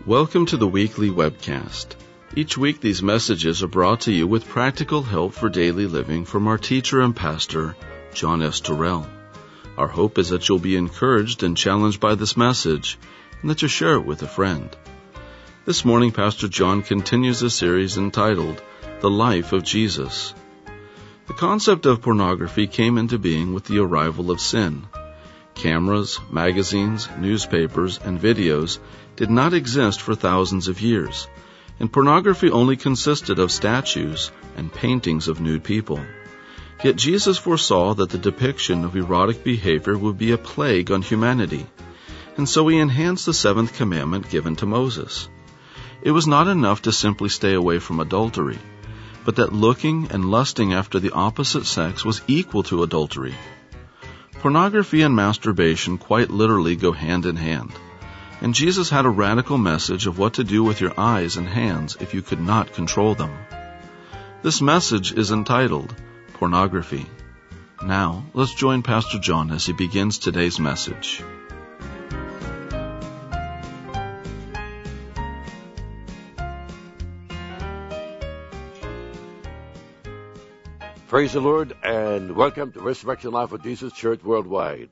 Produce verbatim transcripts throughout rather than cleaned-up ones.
Welcome to the weekly webcast. Each week these messages are brought to you with practical help for daily living from our teacher and pastor, John S. Terrell. Our hope is that you'll be encouraged and challenged by this message, and that you'll share it with a friend. This morning, Pastor John continues a series entitled, The Life of Jesus. The concept of pornography came into being with the arrival of sin. Cameras, magazines, newspapers, and videos did not exist for thousands of years, and pornography only consisted of statues and paintings of nude people. Yet Jesus foresaw that the depiction of erotic behavior would be a plague on humanity, and so he enhanced the seventh commandment given to Moses. It was not enough to simply stay away from adultery, but that looking and lusting after the opposite sex was equal to adultery. Pornography and masturbation quite literally go hand in hand, and Jesus had a radical message of what to do with your eyes and hands if you could not control them. This message is entitled, Pornography. Now, let's join Pastor John as he begins today's message. Praise the Lord, and welcome to Resurrection Life of Jesus Church Worldwide.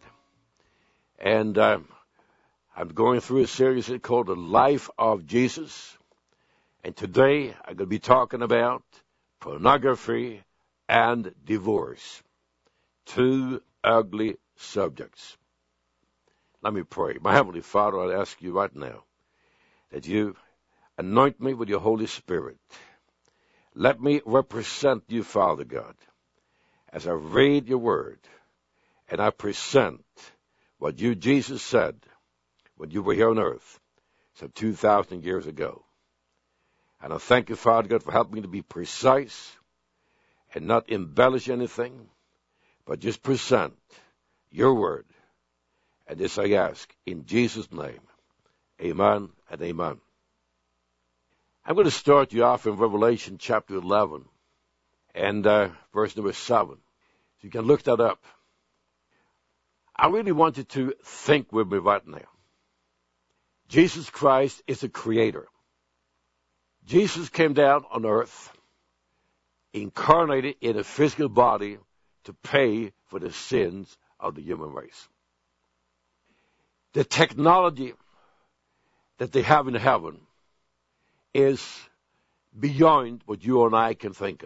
And uh, I'm going through a series called The Life of Jesus. And today I'm going to be talking about pornography and divorce. Two ugly subjects. Let me pray. My Heavenly Father, I ask you right now that you anoint me with your Holy Spirit. Let me represent you, Father God, as I read your word, and I present what you, Jesus, said when you were here on earth some two thousand years ago. And I thank you, Father God, for helping me to be precise and not embellish anything, but just present your word. And this I ask in Jesus' name. Amen and amen. I'm going to start you off in Revelation chapter eleven and uh, verse number seven. So you can look that up. I really want you to think with me right now. Jesus Christ is a creator. Jesus came down on earth, incarnated in a physical body to pay for the sins of the human race. The technology that they have in heaven is beyond what you and I can think of.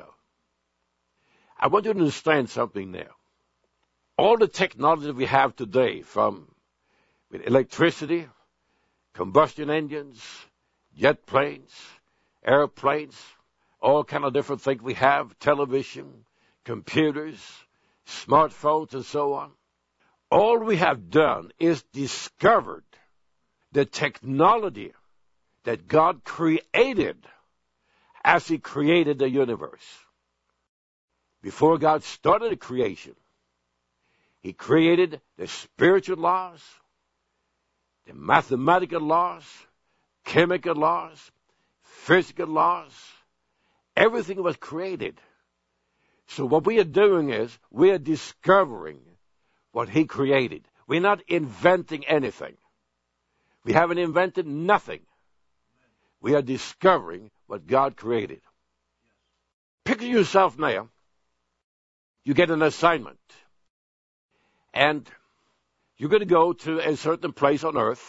I want you to understand something now. All the technology we have today, from electricity, combustion engines, jet planes, airplanes, all kind of different things we have, television, computers, smartphones, and so on. All we have done is discovered the technology that God created as he created the universe. Before God started the creation, he created the spiritual laws, the mathematical laws, chemical laws, physical laws. Everything was created. So what we are doing is we are discovering what he created. We're not inventing anything. We haven't invented nothing. We are discovering what God created. Picture yourself now. You get an assignment. And you're going to go to a certain place on earth.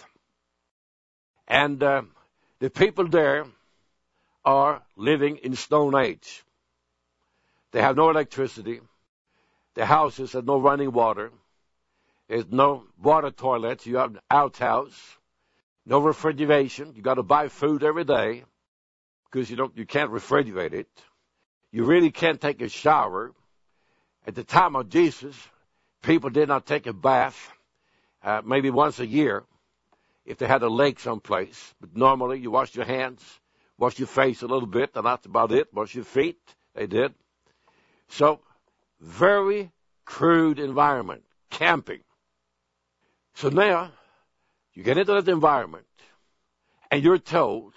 And uh, the people there are living in Stone Age. They have no electricity. Their houses have no running water. There's no water toilets. You have an outhouse. No refrigeration. You got to buy food every day because you don't, you can't refrigerate it. You really can't take a shower. At the time of Jesus, people did not take a bath, uh, maybe once a year, if they had a lake someplace. But normally, you wash your hands, wash your face a little bit, and that's about it. Wash your feet. They did. So, very crude environment, camping. So now, you get into that environment, and you're told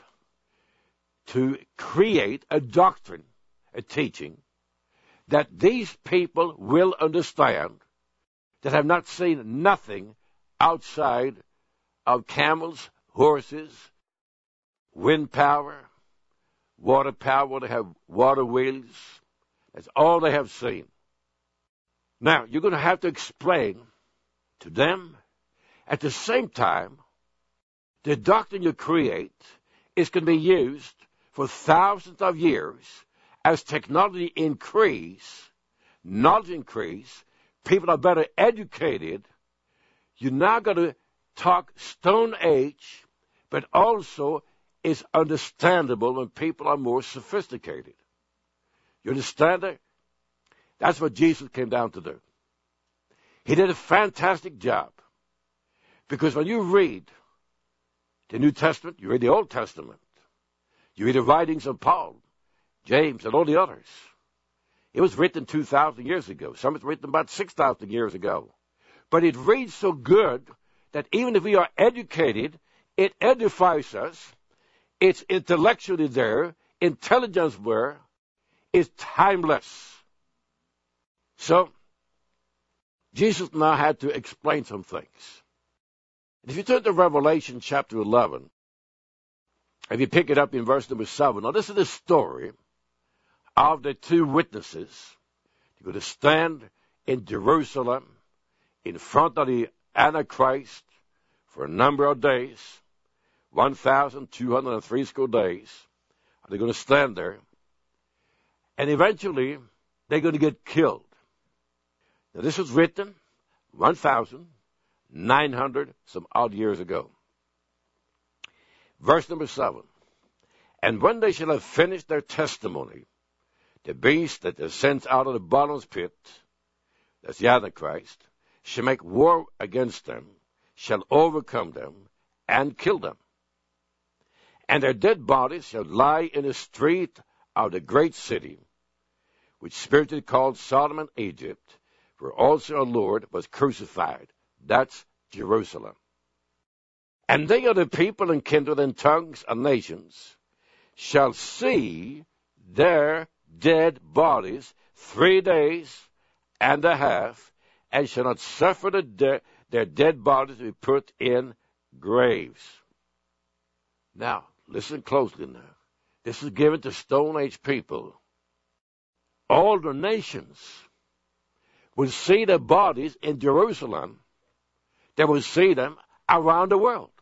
to create a doctrine, a teaching, that these people will understand that have not seen nothing outside of camels, horses, wind power, water power. They have water wheels. That's all they have seen. Now, you're going to have to explain to them, at the same time, the doctrine you create is going to be used for thousands of years as technology increase, knowledge increase, people are better educated. You're now going to talk Stone Age, but also it's understandable when people are more sophisticated. You understand that? That's what Jesus came down to do. He did a fantastic job. Because when you read the New Testament, you read the Old Testament, you read the writings of Paul, James, and all the others. It was written two thousand years ago. Some was written about six thousand years ago. But it reads so good that even if we are educated, it edifies us. It's intellectually there, intelligence there, it's timeless. So, Jesus now had to explain some things. If you turn to Revelation chapter eleven, if you pick it up in verse number seven, now this is the story of the two witnesses. They're going to stand in Jerusalem in front of the Antichrist for a number of days, one thousand two hundred three school days. They're going to stand there, and eventually they're going to get killed. Now this was written one thousand nine hundred some odd years ago. Verse number seven. And when they shall have finished their testimony, the beast that ascends out of the bottomless pit, that's the Antichrist, shall make war against them, shall overcome them, and kill them. And their dead bodies shall lie in the street of the great city, which spiritually called Sodom and Egypt, where also our Lord was crucified. That's Jerusalem. And they are the people and kindred and tongues and nations shall see their dead bodies three days and a half, and shall not suffer the de- their dead bodies to be put in graves. Now, listen closely now. This is given to Stone Age people. All the nations will see their bodies in Jerusalem. They will see them around the world.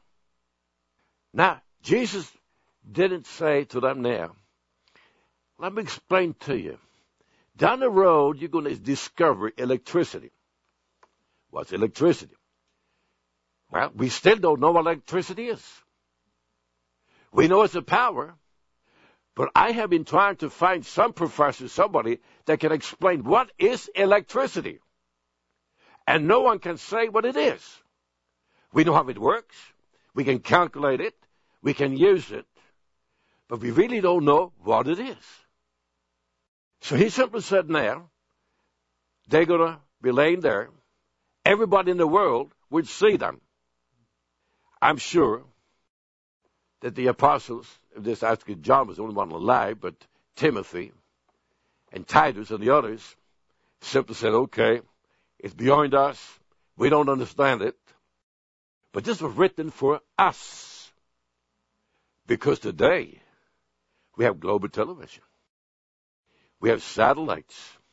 Now, Jesus didn't say to them there, let me explain to you. Down the road, you're going to discover electricity. What's electricity? Well, we still don't know what electricity is. We know it's a power, but I have been trying to find some professor, somebody that can explain what is electricity. And no one can say what it is. We know how it works. We can calculate it. We can use it. But we really don't know what it is. So he simply said now, they're going to be laying there. Everybody in the world would see them. I'm sure that the apostles, if this actually John was the only one alive, but Timothy and Titus and the others simply said, okay, it's beyond us. We don't understand it. But this was written for us. Because today, we have global television. We have satellites.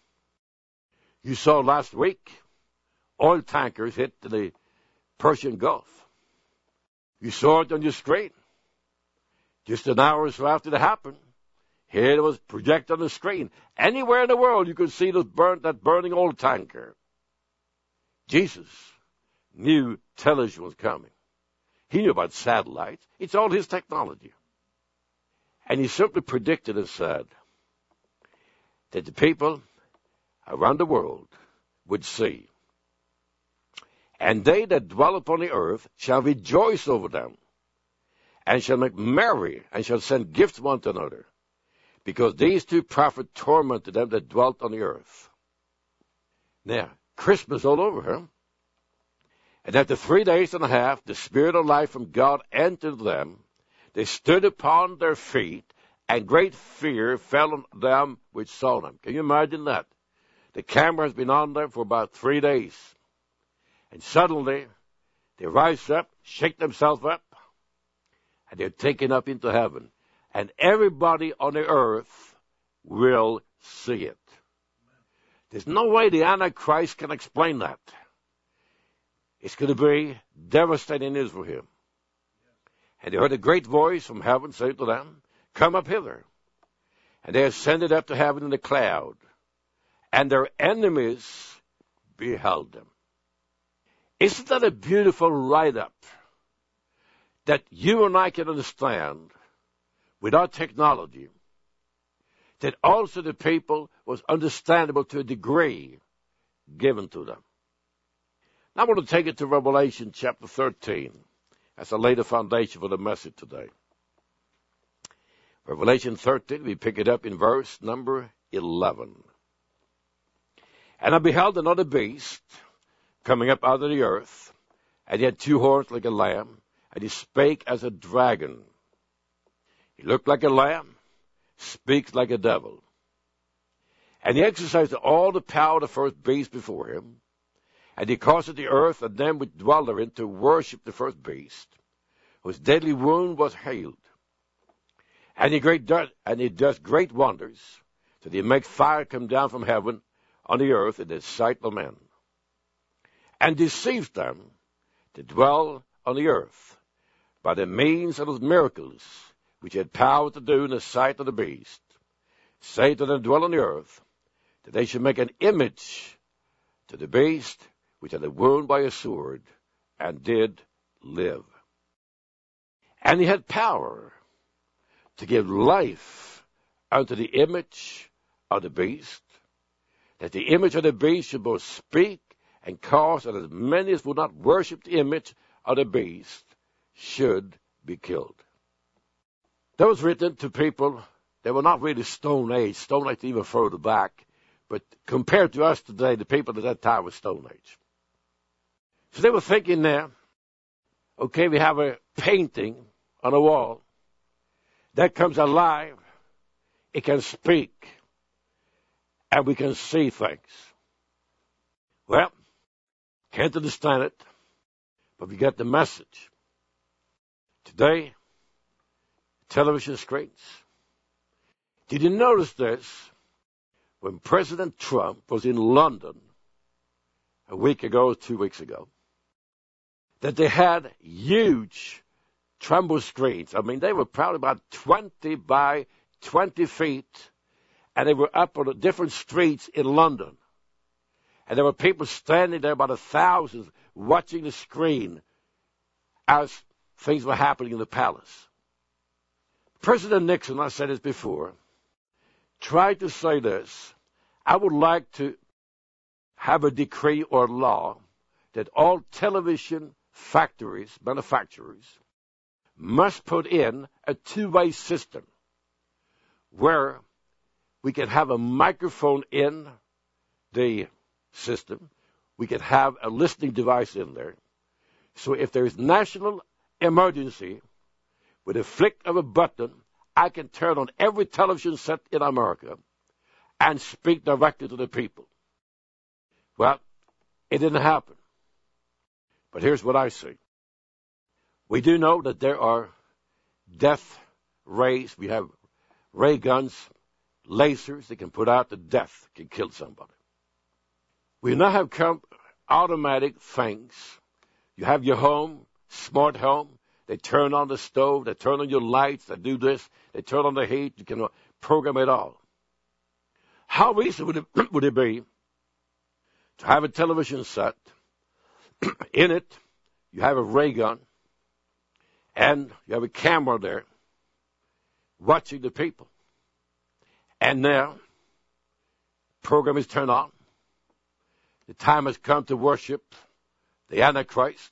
You saw last week, oil tankers hit the Persian Gulf. You saw it on your screen. Just an hour or so after it happened, here it was projected on the screen. Anywhere in the world, you could see those burn, that burning oil tanker. Jesus knew television was coming. He knew about satellites. It's all his technology. And he simply predicted and said that the people around the world would see. And they that dwell upon the earth shall rejoice over them, and shall make merry, and shall send gifts one to another, because these two prophets tormented them that dwelt on the earth. Now, Christmas all over, huh? And after three days and a half, the Spirit of life from God entered them. They stood upon their feet, and great fear fell on them which saw them. Can you imagine that? The camera has been on them for about three days. And suddenly, they rise up, shake themselves up, and they're taken up into heaven. And everybody on the earth will see it. There's no way the Antichrist can explain that. It's going to be devastating news for him. And they heard a great voice from heaven say to them, "Come up hither." And they ascended up to heaven in the cloud, and their enemies beheld them. Isn't that a beautiful write-up that you and I can understand without technology, that also the people was understandable to a degree given to them? Now I want to take it to Revelation chapter thirteen as I lay the foundation for the message today. Revelation thirteen, we pick it up in verse number eleven. "And I beheld another beast coming up out of the earth, and he had two horns like a lamb, and he spake as a dragon. He looked like a lamb, speaks like a devil. And he exercised all the power of the first beast before him, and he caused the earth and them which dwell therein to worship the first beast, whose deadly wound was healed. And he, great does, and he does great wonders, that he makes fire come down from heaven on the earth in the sight of men, and deceives them that dwell on the earth by the means of those miracles which he had power to do in the sight of the beast, say to them dwell on the earth, that they should make an image to the beast which had a wound by a sword, and did live. And he had power to give life unto the image of the beast, that the image of the beast should both speak and cause that as many as would not worship the image of the beast should be killed." That was written to people that were not really Stone Age, Stone Age even further back, but compared to us today, the people at that time were Stone Age. So they were thinking there, okay, we have a painting on a wall that comes alive, it can speak, and we can see things. Well, can't understand it, but we get the message. Today, television screens. Did you notice this? When President Trump was in London a week ago, two weeks ago, that they had huge tremble screens. I mean, they were probably about twenty by twenty feet, and they were up on the different streets in London. And there were people standing there, about a thousand, watching the screen as things were happening in the palace. President Nixon, I said this before, tried to say this: I would like to have a decree or law that all television factories, manufacturers, must put in a two-way system where we can have a microphone in the system, we can have a listening device in there. So if there is national emergency, with a flick of a button, I can turn on every television set in America and speak directly to the people. Well, it didn't happen. But here's what I see. We do know that there are death rays. We have ray guns, lasers that can put out the death, can kill somebody. We now have come automatic things. You have your home, smart home. They turn on the stove. They turn on your lights. They do this. They turn on the heat. You can program it all. How easy would it, would it be to have a television set? In it, you have a ray gun, and you have a camera there watching the people. And now, program is turned on. The time has come to worship the Antichrist.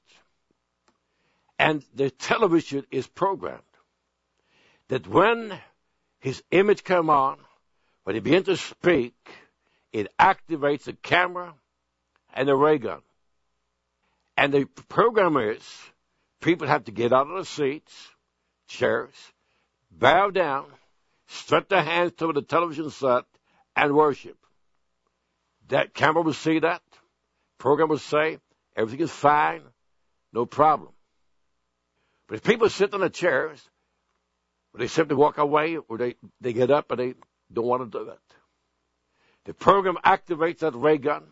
And the television is programmed that when his image comes on, when he begins to speak, it activates the camera and the ray gun. And the program is, people have to get out of their seats, chairs, bow down, stretch their hands toward the television set, and worship. That camera will see that. Program will say, everything is fine, no problem. But if people sit on the chairs, or they simply walk away, or they, they get up and they don't want to do it. The program activates that ray gun,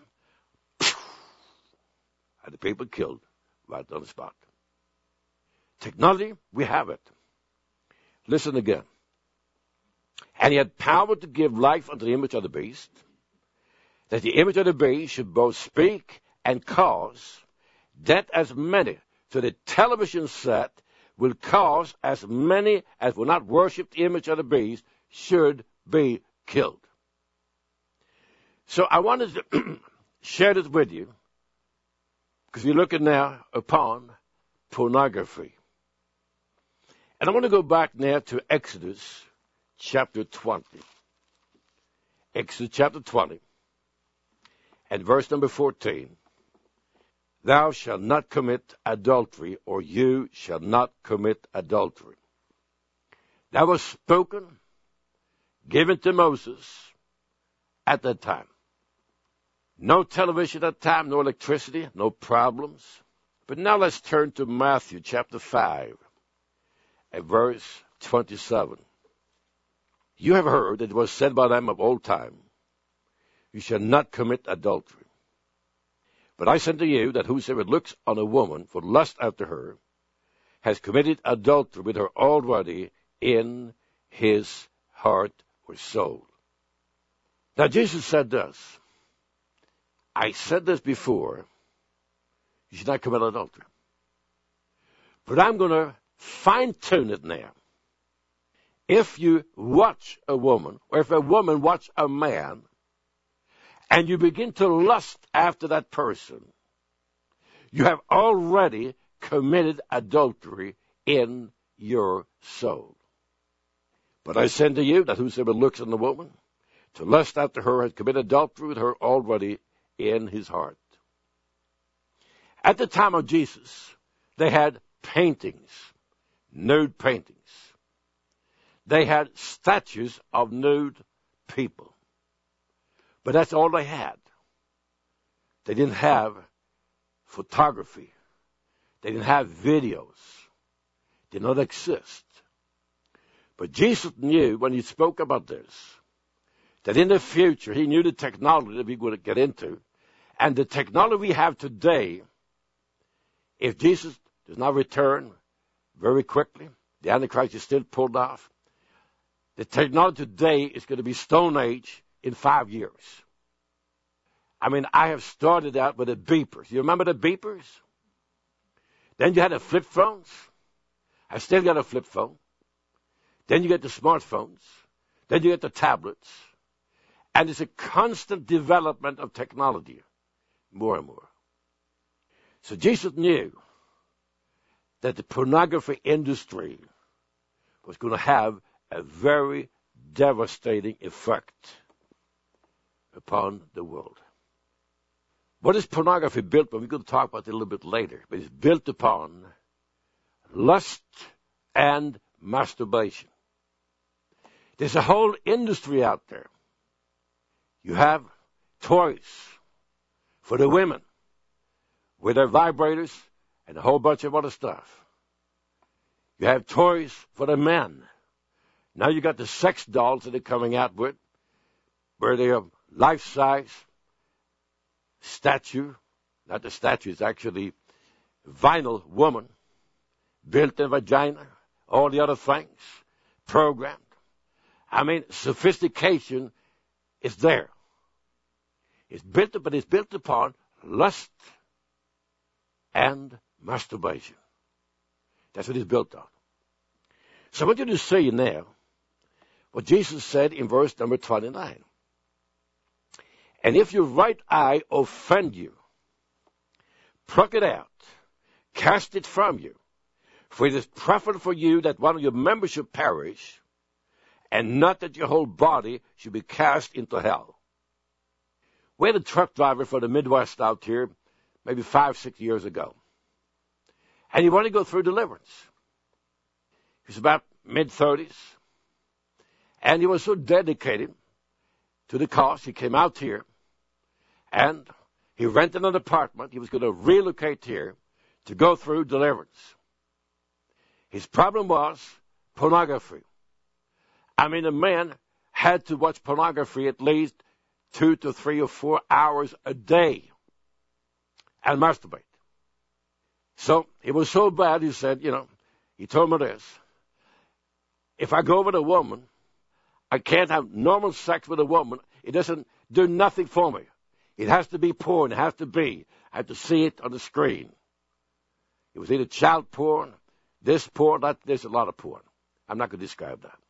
and the people killed right on the spot. Technology, we have it. Listen again. And he had power to give life unto the image of the beast, that the image of the beast should both speak and cause that as many. So the television set will cause as many as will not worship the image of the beast should be killed. So I wanted to share this with you because we're looking now upon pornography. And I want to go back now to Exodus chapter twenty. Exodus chapter twenty and verse number fourteen. Thou shalt not commit adultery, or you shall not commit adultery. That was spoken, given to Moses at that time. No television at that time, no electricity, no problems. But now let's turn to Matthew chapter five and verse twenty-seven. You have heard that it was said by them of old time, you shall not commit adultery. But I say to you that whosoever looks on a woman for lust after her has committed adultery with her already in his heart or soul. Now Jesus said this. I said this before. You should not commit adultery. But I'm going to fine-tune it now. If you watch a woman, or if a woman watch a man, and you begin to lust after that person, you have already committed adultery in your soul. But I say to you that whosoever looks on the woman to lust after her has committed adultery with her already in his heart. At the time of Jesus, they had paintings, nude paintings. They had statues of nude people. But that's all they had. They didn't have photography. They didn't have videos. They did not exist. But Jesus knew when he spoke about this, that in the future, he knew the technology that we would get into. And the technology we have today, if Jesus does not return very quickly, the Antichrist is still pulled off, the technology today is going to be Stone Age in five years. I mean, I have started out with the beepers. You remember the beepers? Then you had the flip phones. I still got a flip phone. Then you get the smartphones. Then you get the tablets. And it's a constant development of technology, more and more. So Jesus knew that the pornography industry was going to have a very devastating effect upon the world. What is pornography built upon? We're going to talk about it a little bit later. But it's built upon lust and masturbation. There's a whole industry out there. You have toys for the women with their vibrators and a whole bunch of other stuff. You have toys for the men. Now you got the sex dolls that they're coming out with, where they are life-size statue. Not the statue, it's actually vinyl woman, built-in vagina, all the other things, programmed. I mean, sophistication is there. It's built, but it's built upon lust and masturbation. That's what it's built on. So I want you to see now what Jesus said in verse number twenty-nine. And if your right eye offend you, pluck it out, cast it from you. For it is preferable for you that one of your members should perish, and not that your whole body should be cast into hell. We had a truck driver for the Midwest out here, maybe five, six years ago. And he wanted to go through deliverance. He was about mid-thirties. And he was so dedicated to the cause. He came out here, and he rented an apartment. He was going to relocate here to go through deliverance. His problem was pornography. I mean, a man had to watch pornography at least two to three or four hours a day and masturbate. So it was so bad, he said, you know, he told me this. If I go with a woman, I can't have normal sex with a woman. It doesn't do nothing for me. It has to be porn. It has to be. I have to see it on the screen. It was either child porn, this porn, that, there's a lot of porn. I'm not going to describe that.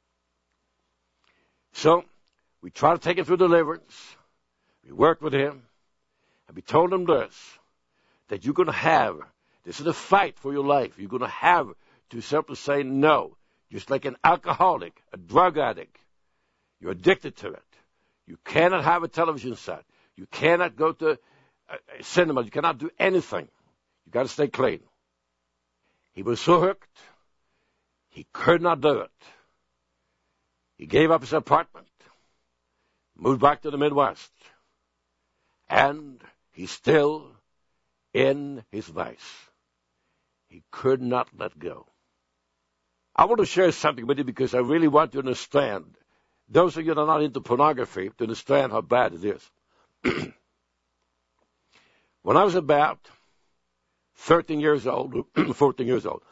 So we tried to take him through deliverance. We worked with him. And we told him this, that you're going to have, this is a fight for your life. You're going to have to simply say no. Just like an alcoholic, a drug addict. You're addicted to it. You cannot have a television set. You cannot go to a cinema. You cannot do anything. You got to stay clean. He was so hooked, he could not do it. He gave up his apartment, moved back to the Midwest, and he's still in his vice. He could not let go. I want to share something with you because I really want you to understand, those of you that are not into pornography, to understand how bad it is. When I was about thirteen years old, fourteen years old,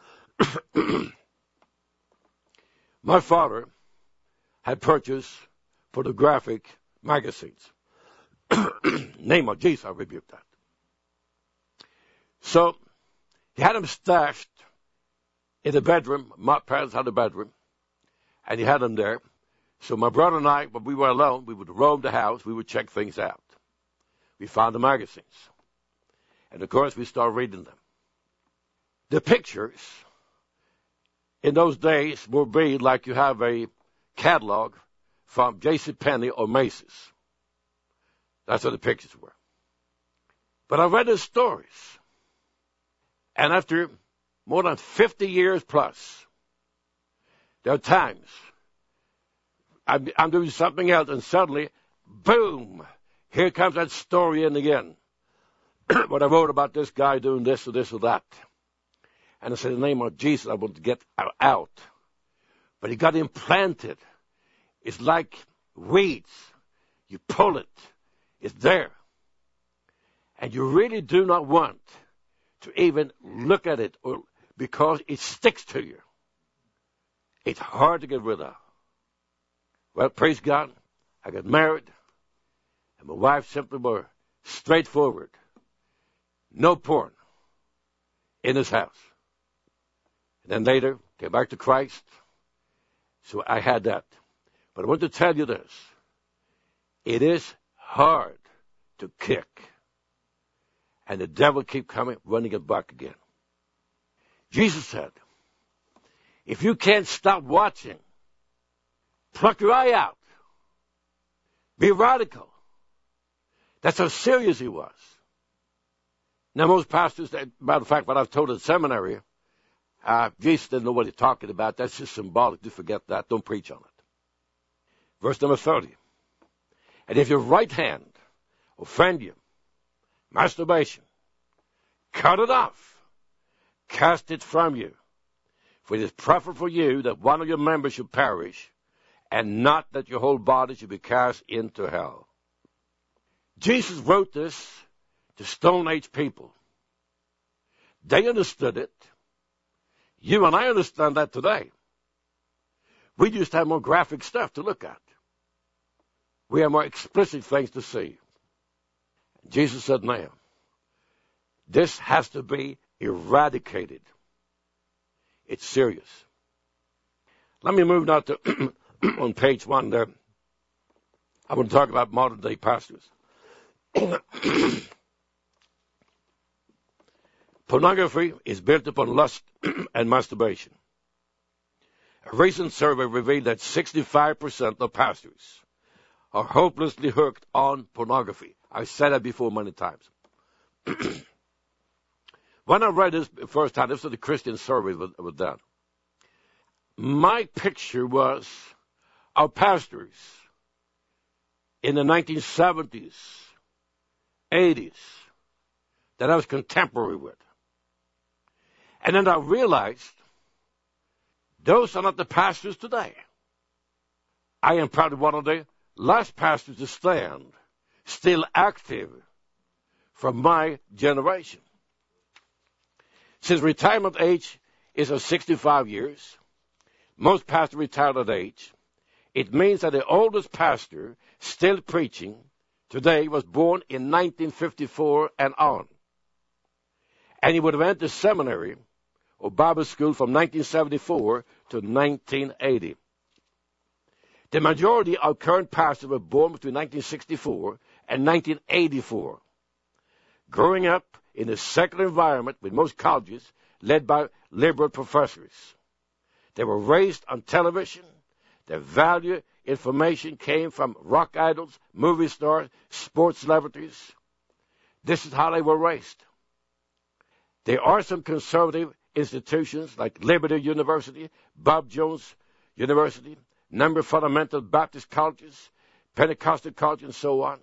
my father had purchased pornographic magazines. Name of Jesus, I rebuke that. So he had them stashed in the bedroom. My parents had a bedroom, and he had them there. So my brother and I, when we were alone, we would roam the house. We would check things out. We found the magazines. And, of course, we started reading them. The pictures in those days would be like you have a catalog from JCPenney or Macy's. That's what the pictures were. But I read the stories. And after more than fifty years plus, there are times I'm, I'm doing something else, and suddenly, boom, here comes that story in again. What I wrote about this guy doing this or this or that. And I said, in the name of Jesus, I want to get out. But he got implanted. It's like weeds. You pull it. It's there. And you really do not want to even look at it or, because it sticks to you. It's hard to get rid of. Well, praise God, I got married, and my wife simply were straightforward. No porn in his house. And then later, came back to Christ. So I had that. But I want to tell you this. It is hard to kick. And the devil keep coming, running it back again. Jesus said, if you can't stop watching, pluck your eye out. Be radical. That's how serious he was. Now, most pastors, matter of fact, what I've told at the seminary, uh, Jesus didn't know what he's talking about. That's just symbolic. Just forget that. Don't preach on it. Verse number thirty. And if your right hand offend you, masturbation, cut it off. Cast it from you. For it is preferable for you that one of your members should perish, and not that your whole body should be cast into hell. Jesus wrote this to Stone Age people. They understood it. You and I understand that today. We just have more graphic stuff to look at. We have more explicit things to see. Jesus said, now, this has to be eradicated. It's serious. Let me move now to on page one there. I want to talk about modern day pastors. Pornography is built upon lust and masturbation. A recent survey revealed that sixty-five percent of pastors are hopelessly hooked on pornography. I've said that before many times. When I read this the first time, this was the Christian survey that was done. My picture was our pastors in the nineteen seventies, eighties, that I was contemporary with. And then I realized Those are not the pastors today. I am probably one of the last pastors to stand, still active from my generation. Since retirement age is of sixty-five years, most pastors retire at age. It means that the oldest pastor still preaching today was born in nineteen fifty-four and on. And he would have went to seminary or Bible school from nineteen seventy-four to nineteen eighty. The majority of current pastors were born between nineteen sixty-four and nineteen eighty-four. Growing up in a secular environment with most colleges led by liberal professors. They were raised on television. Their value information came from rock idols, movie stars, sports celebrities. This is how they were raised. There are some conservative institutions like Liberty University, Bob Jones University, number of fundamental Baptist colleges, Pentecostal colleges, and so on.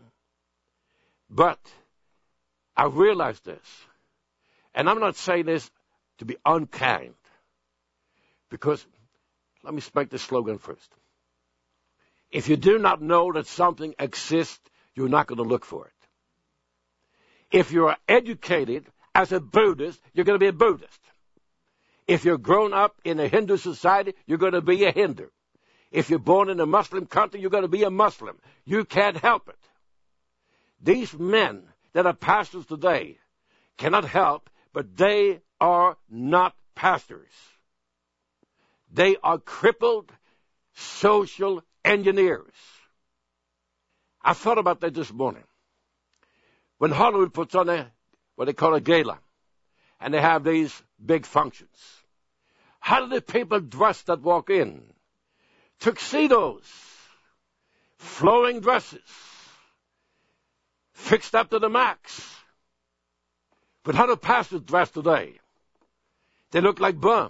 But I realize this, and I'm not saying this to be unkind, because let me make the slogan first. If you do not know that something exists, you're not going to look for it. If you are educated as a Buddhist, you're going to be a Buddhist. If you're grown up in a Hindu society, you're going to be a Hindu. If you're born in a Muslim country, you're going to be a Muslim. You can't help it. These men that are pastors today cannot help, but they are not pastors. They are crippled social engineers. I thought about that this morning. When Hollywood puts on a, what they call a gala, and they have these big functions, how do the people dress that walk in? Tuxedos, flowing dresses, fixed up to the max. But how do pastors dress today? They look like bums.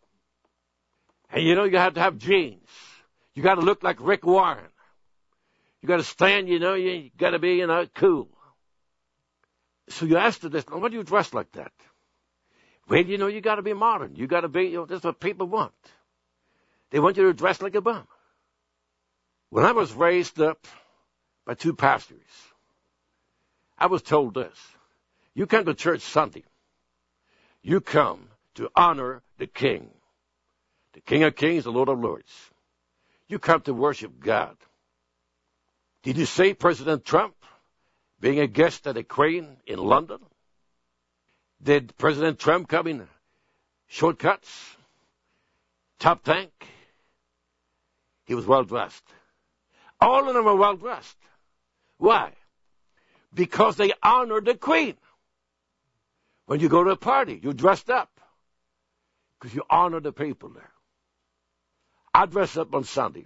And you know, you have to have jeans. You got to look like Rick Warren. You got to stand, you know, you got to be, you know, cool. So you ask them this, why do you dress like that? Well, you know, you got to be modern. You got to be, you know, that's what people want. They want you to dress like a bum. When I was raised up by two pastors, I was told this. You come to church Sunday. You come to honor the King. The King of Kings, the Lord of Lords. You come to worship God. Did you see President Trump being a guest at a crane in London? Did President Trump come in shortcuts, top tank? He was well-dressed. All of them were well-dressed. Why? Because they honor the Queen. When you go to a party, you're dressed up because you honor the people there. I dress up on Sunday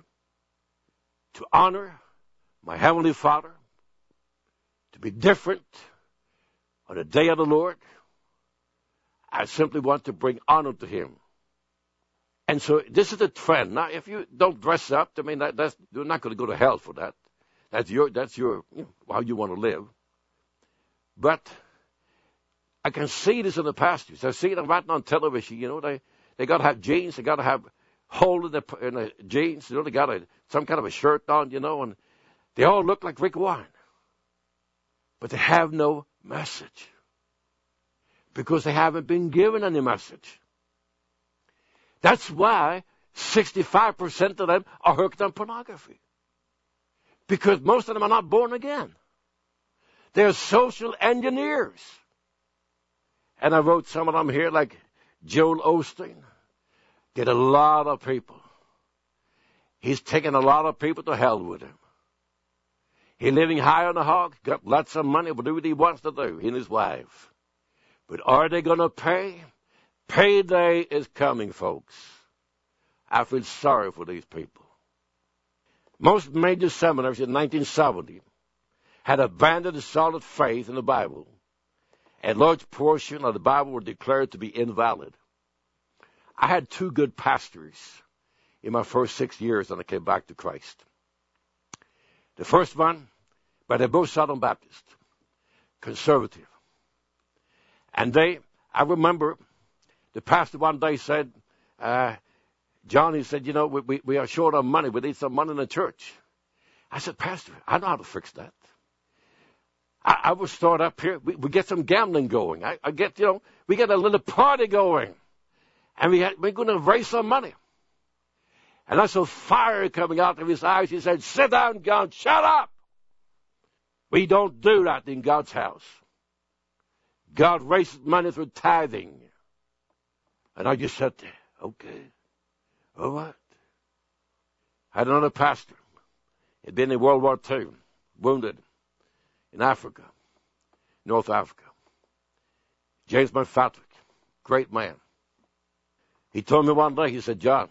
to honor my Heavenly Father, to be different on the day of the Lord. I simply want to bring honor to Him. And so this is a trend. Now, if you don't dress up, I mean, that, that's, you're not going to go to hell for that. That's your, that's your, you know, how you want to live. But I can see this in the pastors. I see them right on television. You know, they, they got to have jeans. They got to have hole in the, in the jeans. You know, they got a, some kind of a shirt on, you know, and they all look like Rick Warren. But they have no message because they haven't been given any message. That's why sixty-five percent of them are hooked on pornography. Because most of them are not born again. They're social engineers. And I wrote some of them here, like Joel Osteen. Did a lot of people. He's taken a lot of people to hell with him. He's living high on the hog, got lots of money, will do what he wants to do, he and his wife. But are they going to pay? Payday is coming, folks. I feel sorry for these people. Most major seminaries in nineteen seventy had abandoned a solid faith in the Bible. A large portion of the Bible were declared to be invalid. I had two good pastors in my first six years when I came back to Christ. The first one, but they're both Southern Baptist, conservative. And they, I remember, the pastor one day said, uh, John, he said, you know, we, we, we are short on money. We need some money in the church. I said, Pastor, I know how to fix that. I, I will start up here. We, we get some gambling going. I, I get, you know, we get a little party going. And we had, we're going to raise some money. And I saw fire coming out of his eyes. He said, sit down, John, shut up. We don't do that in God's house. God raises money through tithing. And I just sat there, okay, all right. I had another pastor. He'd been in World War Two, wounded in Africa, North Africa. James McFadrick, great man. He told me one day, he said, John,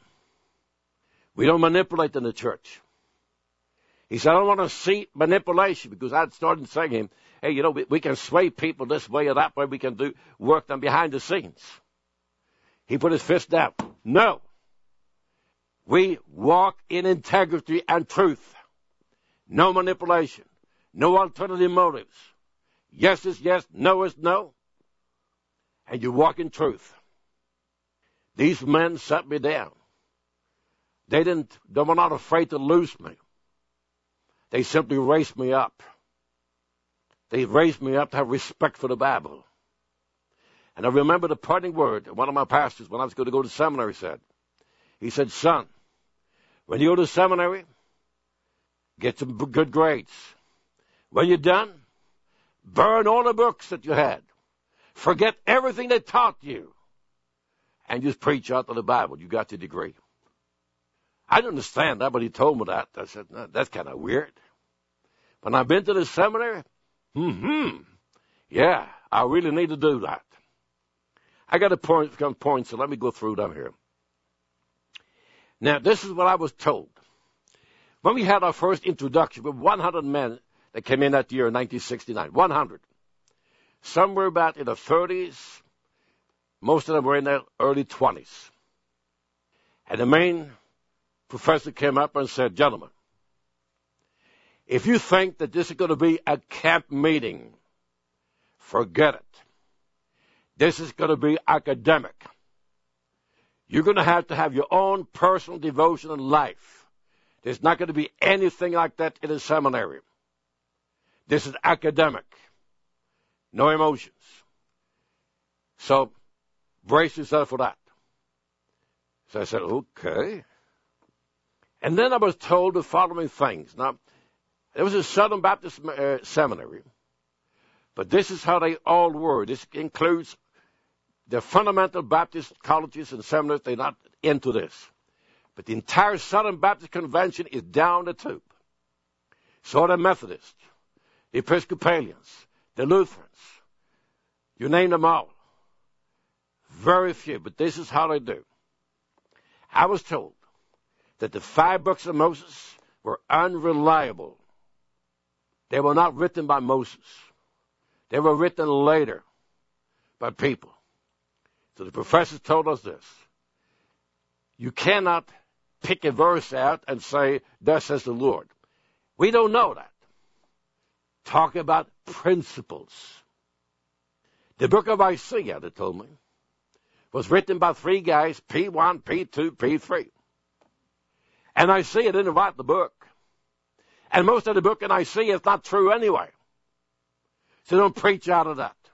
we don't manipulate in the church. He said, I don't want to see manipulation, because I'd started saying to him, hey, you know, we, we can sway people this way or that way. We can do work them behind the scenes. He put his fist down. No. We walk in integrity and truth. No manipulation. No alternative motives. Yes is yes, no is no. And you walk in truth. These men set me down. They didn't, they were not afraid to lose me. They simply raised me up. They raised me up to have respect for the Bible. And I remember the parting word one of my pastors, when I was going to go to seminary, said. He said, son, when you go to seminary, get some good grades. When you're done, burn all the books that you had. Forget everything they taught you. And just preach out of the Bible. You got your degree. I didn't understand that, but he told me that. I said, no, that's kind of weird. When I've been to the seminary, hmm, yeah, I really need to do that. I got a point, some points, so let me go through them here. Now, this is what I was told. When we had our first introduction, we had one hundred men that came in that year in nineteen sixty-nine. one hundred. Some were about in the thirties. Most of them were in their early twenties. And the main professor came up and said, gentlemen, if you think that this is going to be a camp meeting, forget it. This is going to be academic. You're going to have to have your own personal devotion in life. There's not going to be anything like that in a seminary. This is academic. No emotions. So, brace yourself for that. So I said, okay. And then I was told the following things. Now, there was a Southern Baptist uh, seminary, but this is how they all were. This includes the fundamental Baptist colleges and seminaries. They're not into this. But the entire Southern Baptist Convention is down the tube. So the Methodists, the Episcopalians, the Lutherans, you name them all. Very few, but this is how they do. I was told that the five books of Moses were unreliable. They were not written by Moses. They were written later by people. So the professors told us this. You cannot pick a verse out and say, thus says the Lord. We don't know that. Talk about principles. The book of Isaiah, they told me, was written by three guys, P one, P two, P three. And Isaiah didn't write the book. And most of the book in Isaiah is not true anyway. So don't preach out of that.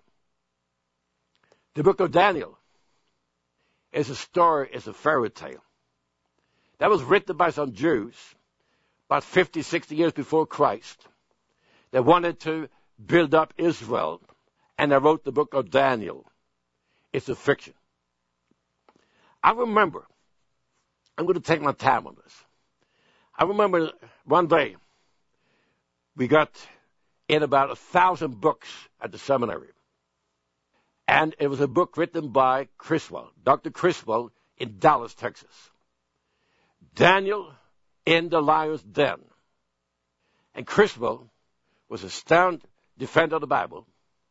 The book of Daniel is a story, is a fairy tale. That was written by some Jews about fifty, sixty years before Christ. They wanted to build up Israel, and they wrote the book of Daniel. It's a fiction. I remember, I'm going to take my time on this. I remember one day we got in about a thousand books at the seminary. And it was a book written by Criswell, Doctor Criswell in Dallas, Texas. Daniel in the Lion's Den. And Criswell was a staunch defender of the Bible.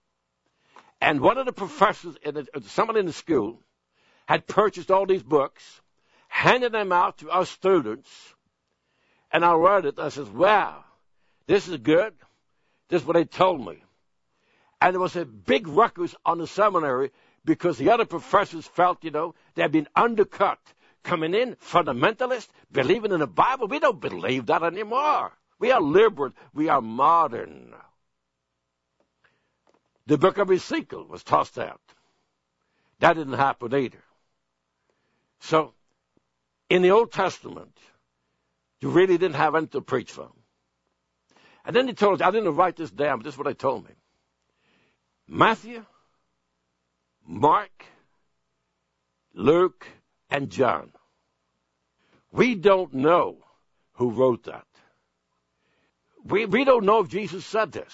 And one of the professors, in the, someone in the school, had purchased all these books, handed them out to us students, and I read it. I said, wow, this is good. This is what they told me. And there was a big ruckus on the seminary because the other professors felt, you know, they had been undercut. coming in, fundamentalist, believing in the Bible. We don't believe that anymore. We are liberal. We are modern. The book of Ezekiel was tossed out. That didn't happen either. So, in the Old Testament, you really didn't have anything to preach from. And then he told us, I didn't write this down, but this is what they told me. Matthew, Mark, Luke, and John. We don't know who wrote that. We, we don't know if Jesus said this.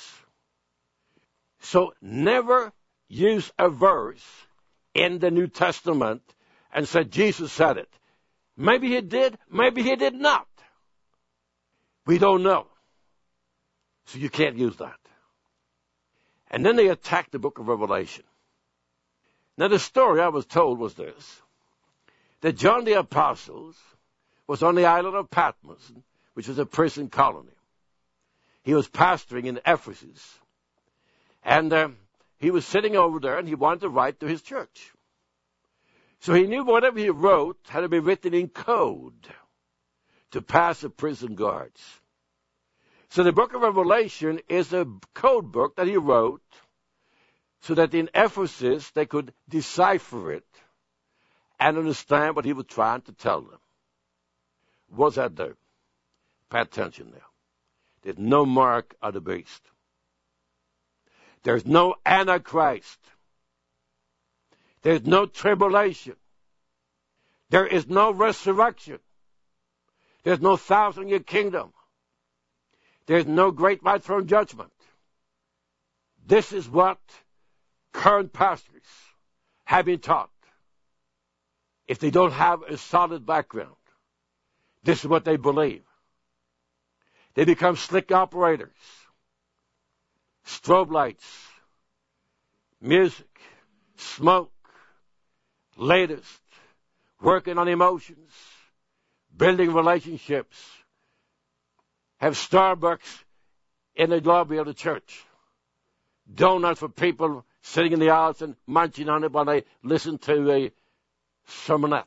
So never use a verse in the New Testament and say Jesus said it. Maybe he did, maybe he did not. We don't know. So you can't use that. And then they attacked the book of Revelation. Now the story I was told was this, that John the Apostle was on the island of Patmos, which was a prison colony. He was pastoring in Ephesus. And uh, he was sitting over there, and he wanted to write to his church. So he knew whatever he wrote had to be written in code to pass the prison guards. So the book of Revelation is a code book that he wrote so that in Ephesus they could decipher it and understand what he was trying to tell them. What does that do? Pay attention now. There's no mark of the beast. There's no Antichrist. There's no tribulation. There is no resurrection. There's no thousand-year kingdom. There's no great white throne judgment. This is what current pastors have been taught. If they don't have a solid background, this is what they believe. They become slick operators. Strobe lights, music, smoke, latest, working on emotions, building relationships, have Starbucks in the lobby of the church, donuts for people sitting in the aisles and munching on it while they listen to a sermonette.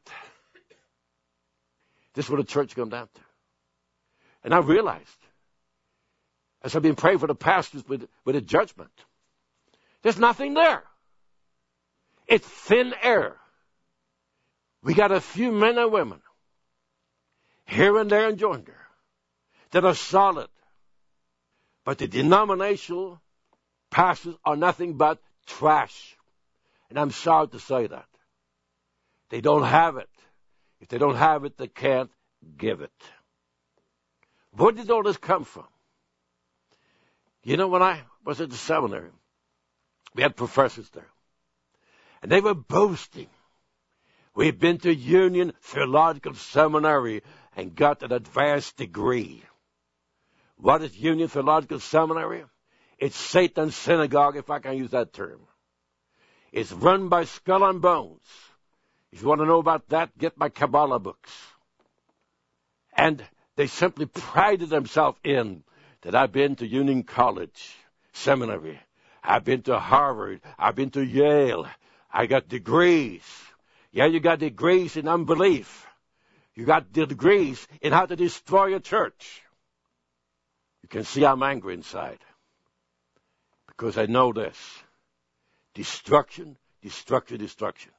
This is what the church comes down to. And I realized, as I've been praying for the pastors with, with a judgment, there's nothing there. It's thin air. We got a few men and women here and there in Georgia that are solid. But the denominational pastors are nothing but trash. And I'm sorry to say that. They don't have it. If they don't have it, they can't give it. Where did all this come from? You know, when I was at the seminary, we had professors there. And they were boasting. We've been to Union Theological Seminary and got an advanced degree. What is Union Theological Seminary? It's Satan's synagogue, if I can use that term. It's run by Skull and Bones. If you want to know about that, get my Kabbalah books. And they simply prided themselves in that I've been to Union College Seminary. I've been to Harvard. I've been to Yale. I got degrees. Yeah, you got degrees in unbelief. You got degrees in how to destroy a church. You can see I'm angry inside. Because I know this. Destruction, destruction, destruction.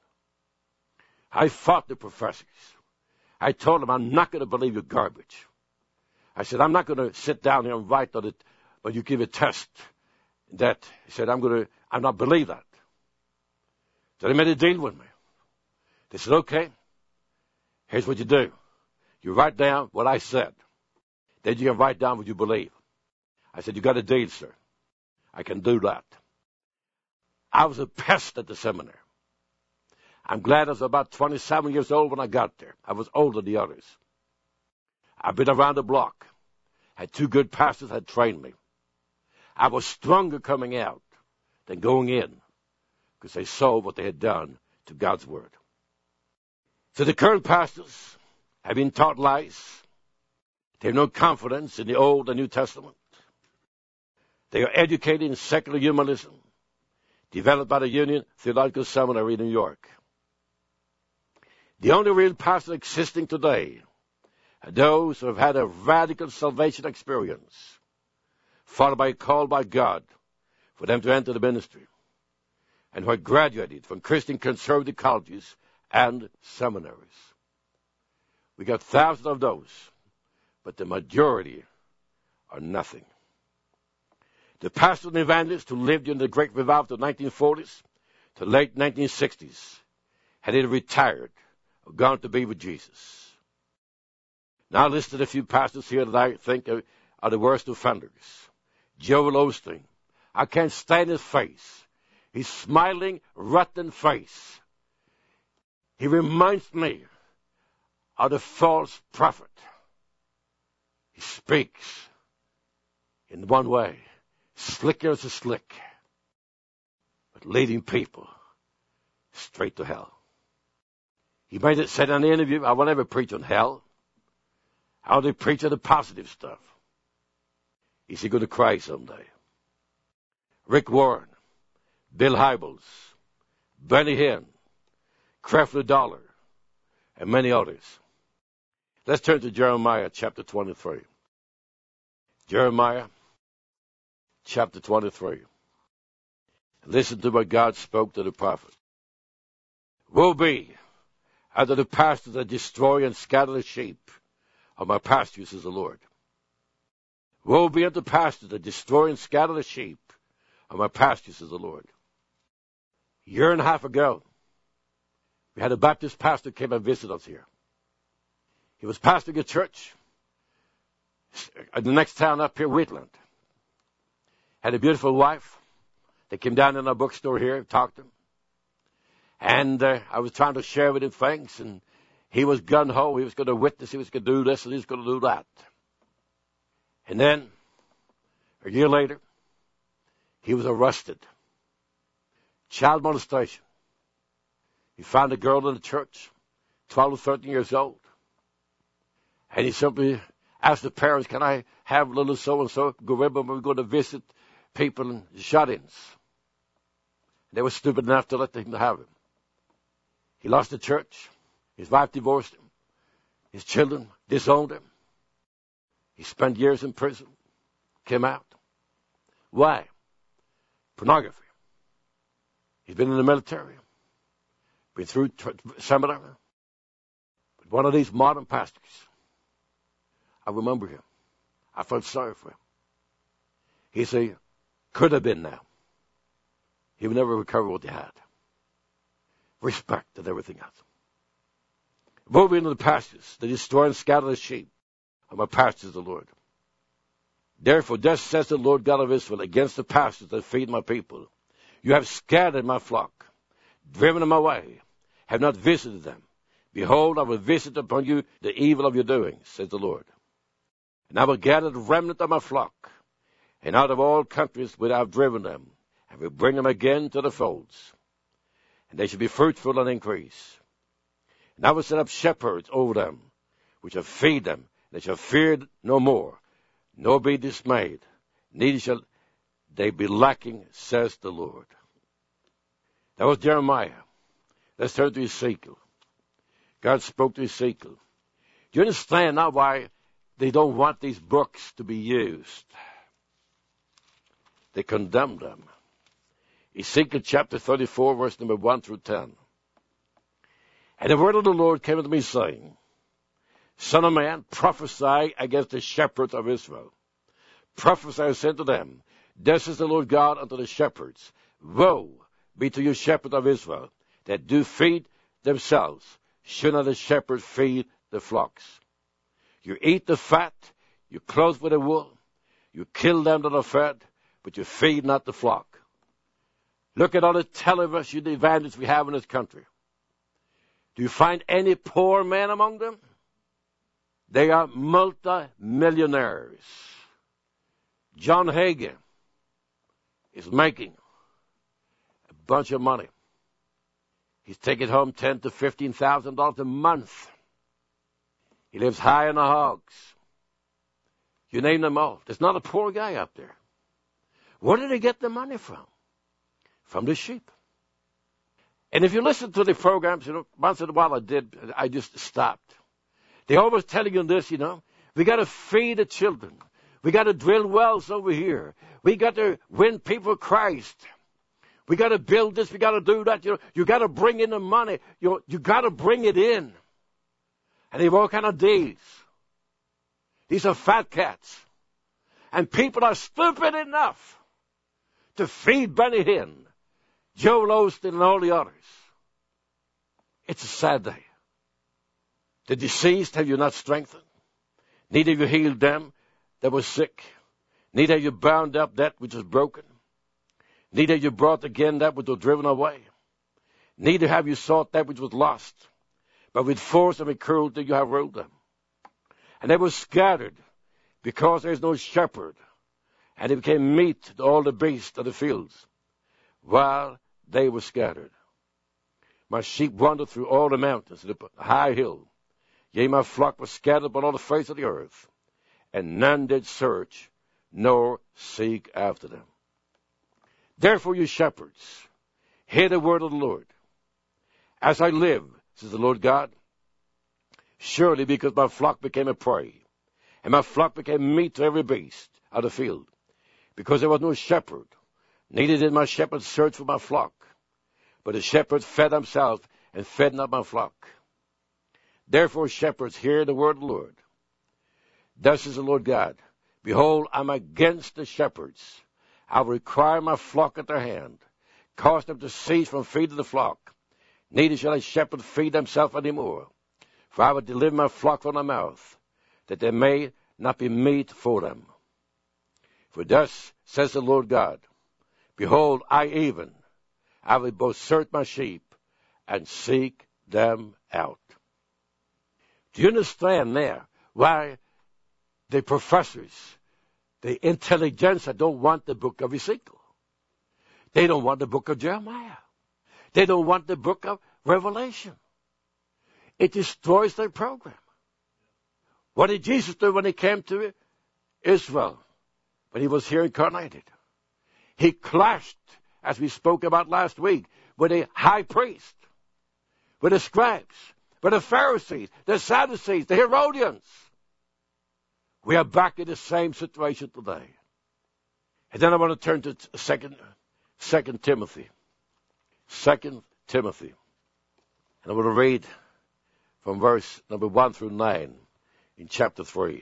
I fought the professors. I told them, I'm not going to believe your garbage. I said, I'm not going to sit down here and write on it, but you give a test. That, he said, I'm going to, I'm not believe that. So they made a deal with me. They said, okay, here's what you do. You write down what I said. Then you can write down what you believe. I said, you got a deal, sir. I can do that. I was a pest at the seminary. I'm glad I was about twenty-seven years old when I got there. I was older than the others. I've been around the block. Had two good pastors that trained me. I was stronger coming out than going in because they saw what they had done to God's word. So the current pastors have been taught lies. They have no confidence in the Old and New Testament. They are educated in secular humanism, developed by the Union Theological Seminary in New York. The only real pastors existing today are those who have had a radical salvation experience, followed by a call by God for them to enter the ministry, and who are graduated from Christian conservative colleges and seminaries. We got thousands of those, but the majority are nothing. The pastors and evangelists who lived during the Great Revival of the nineteen forties to late nineteen sixties had either retired or gone to be with Jesus. Now I listed a few pastors here that I think are, are the worst offenders. Joel Osteen. I can't stand his face. His smiling, rotten face. He reminds me of the false prophet. He speaks in one way, slicker as a slick, but leading people straight to hell. He made it said in an interview, I won't ever preach on hell. I only preach on the positive stuff. Is he going to cry someday? Rick Warren, Bill Hybels, Benny Hinn, Creflo Dollar, and many others. Let's turn to Jeremiah chapter twenty-three. Jeremiah chapter twenty-three. Listen to what God spoke to the prophet. Woe be unto the pastors that destroy and scatter the sheep of my pastures, says the Lord. Woe be unto the pastors that destroy and scatter the sheep of my pastures, says the Lord. A year and a half ago, we had a Baptist pastor came and visit us here. He was pastoring a church in the next town up here, Wheatland. Had a beautiful wife. They came down in our bookstore here and talked to him. And uh, I was trying to share with him things, and he was gung-ho. He was going to witness. He was going to do this, and he was going to do that. And then, a year later, he was arrested. Child molestation. He found a girl in the church, twelve or thirteen years old. And he simply asked the parents, can I have little so-and-so go with me? We're going to visit people in shut-ins. They were stupid enough to let him have him. He lost the church. His wife divorced him. His children disowned him. He spent years in prison. Came out. Why? Pornography. He's been in the military. Been through seminary. But one of these modern pastors, I remember him. I felt sorry for him. He said, could have been now. He would never recover what he had. Respect and everything else. Woe be unto the pastors that destroy and scatter the sheep of my pastors, the Lord. Therefore, thus says the Lord God of Israel against the pastors that feed my people. You have scattered my flock, driven them away, have not visited them. Behold, I will visit upon you the evil of your doings, says the Lord. And I will gather the remnant of my flock, and out of all countries whither I have driven them, and will bring them again to the folds. And they shall be fruitful and increase. And I will set up shepherds over them, which shall feed them. They shall fear no more, nor be dismayed. Neither shall they be lacking, says the Lord. That was Jeremiah. Let's turn to Ezekiel. God spoke to Ezekiel. Do you understand now why they don't want these books to be used? They condemn them. Ezekiel chapter thirty-four, verse number one through ten. And the word of the Lord came unto me, saying, Son of man, prophesy against the shepherds of Israel. Prophesy and say to them, Thus is the Lord God unto the shepherds. Woe be to you, shepherds of Israel, that do feed themselves. Should not the shepherds feed the flocks? You eat the fat, you clothe with the wool, you kill them that are fed, but you feed not the flock. Look at all the television evangelists we have in this country. Do you find any poor men among them? They are multi-millionaires. John Hagin is making a bunch of money. He's taking home ten to fifteen thousand dollars a month. He lives high on the hogs. You name them all. There's not a poor guy up there. Where did they get the money from? From the sheep. And if you listen to the programs, you know, once in a while I did, I just stopped. They're always telling you this, you know, we got to feed the children. We got to drill wells over here. We got to win people to Christ. We got to build this. We got to do that. You know, you got to bring in the money. You you got to bring it in. And they have all kind of deeds. These are fat cats. And people are stupid enough to feed Benny Hinn, Joel Osteen, and all the others. It's a sad day. The deceased have you not strengthened. Neither have you healed them that were sick. Neither have you bound up that which is broken. Neither have you brought again that which was driven away. Neither have you sought that which was lost. But with force and with cruelty you have ruled them. And they were scattered because there is no shepherd. And they became meat to all the beasts of the fields while they were scattered. My sheep wandered through all the mountains and the high hill. Yea, my flock was scattered upon all the face of the earth. And none did search nor seek after them. Therefore, you shepherds, hear the word of the Lord. As I live, says the Lord God, surely because my flock became a prey, and my flock became meat to every beast of the field, because there was no shepherd, neither did my shepherds search for my flock, but the shepherds fed themselves and fed not my flock. Therefore, shepherds, hear the word of the Lord. Thus is the Lord God, behold, I'm against the shepherds. I will require my flock at their hand, cause them to cease from feeding the flock. Neither shall a shepherd feed themselves any more. For I will deliver my flock from their mouth, that there may not be meat for them. For thus says the Lord God, behold, I even, I will both search my sheep and seek them out. Do you understand there why the professors, the intelligentsia don't want the book of Ezekiel? They don't want the book of Jeremiah. They don't want the book of Revelation. It destroys their program. What did Jesus do when he came to Israel? When he was here incarnated? He clashed, as we spoke about last week, with the high priest, with the scribes, with the Pharisees, the Sadducees, the Herodians. We are back in the same situation today. And then I want to turn to second, second Timothy. Second Timothy. And I want to read from verse number one through nine in chapter three.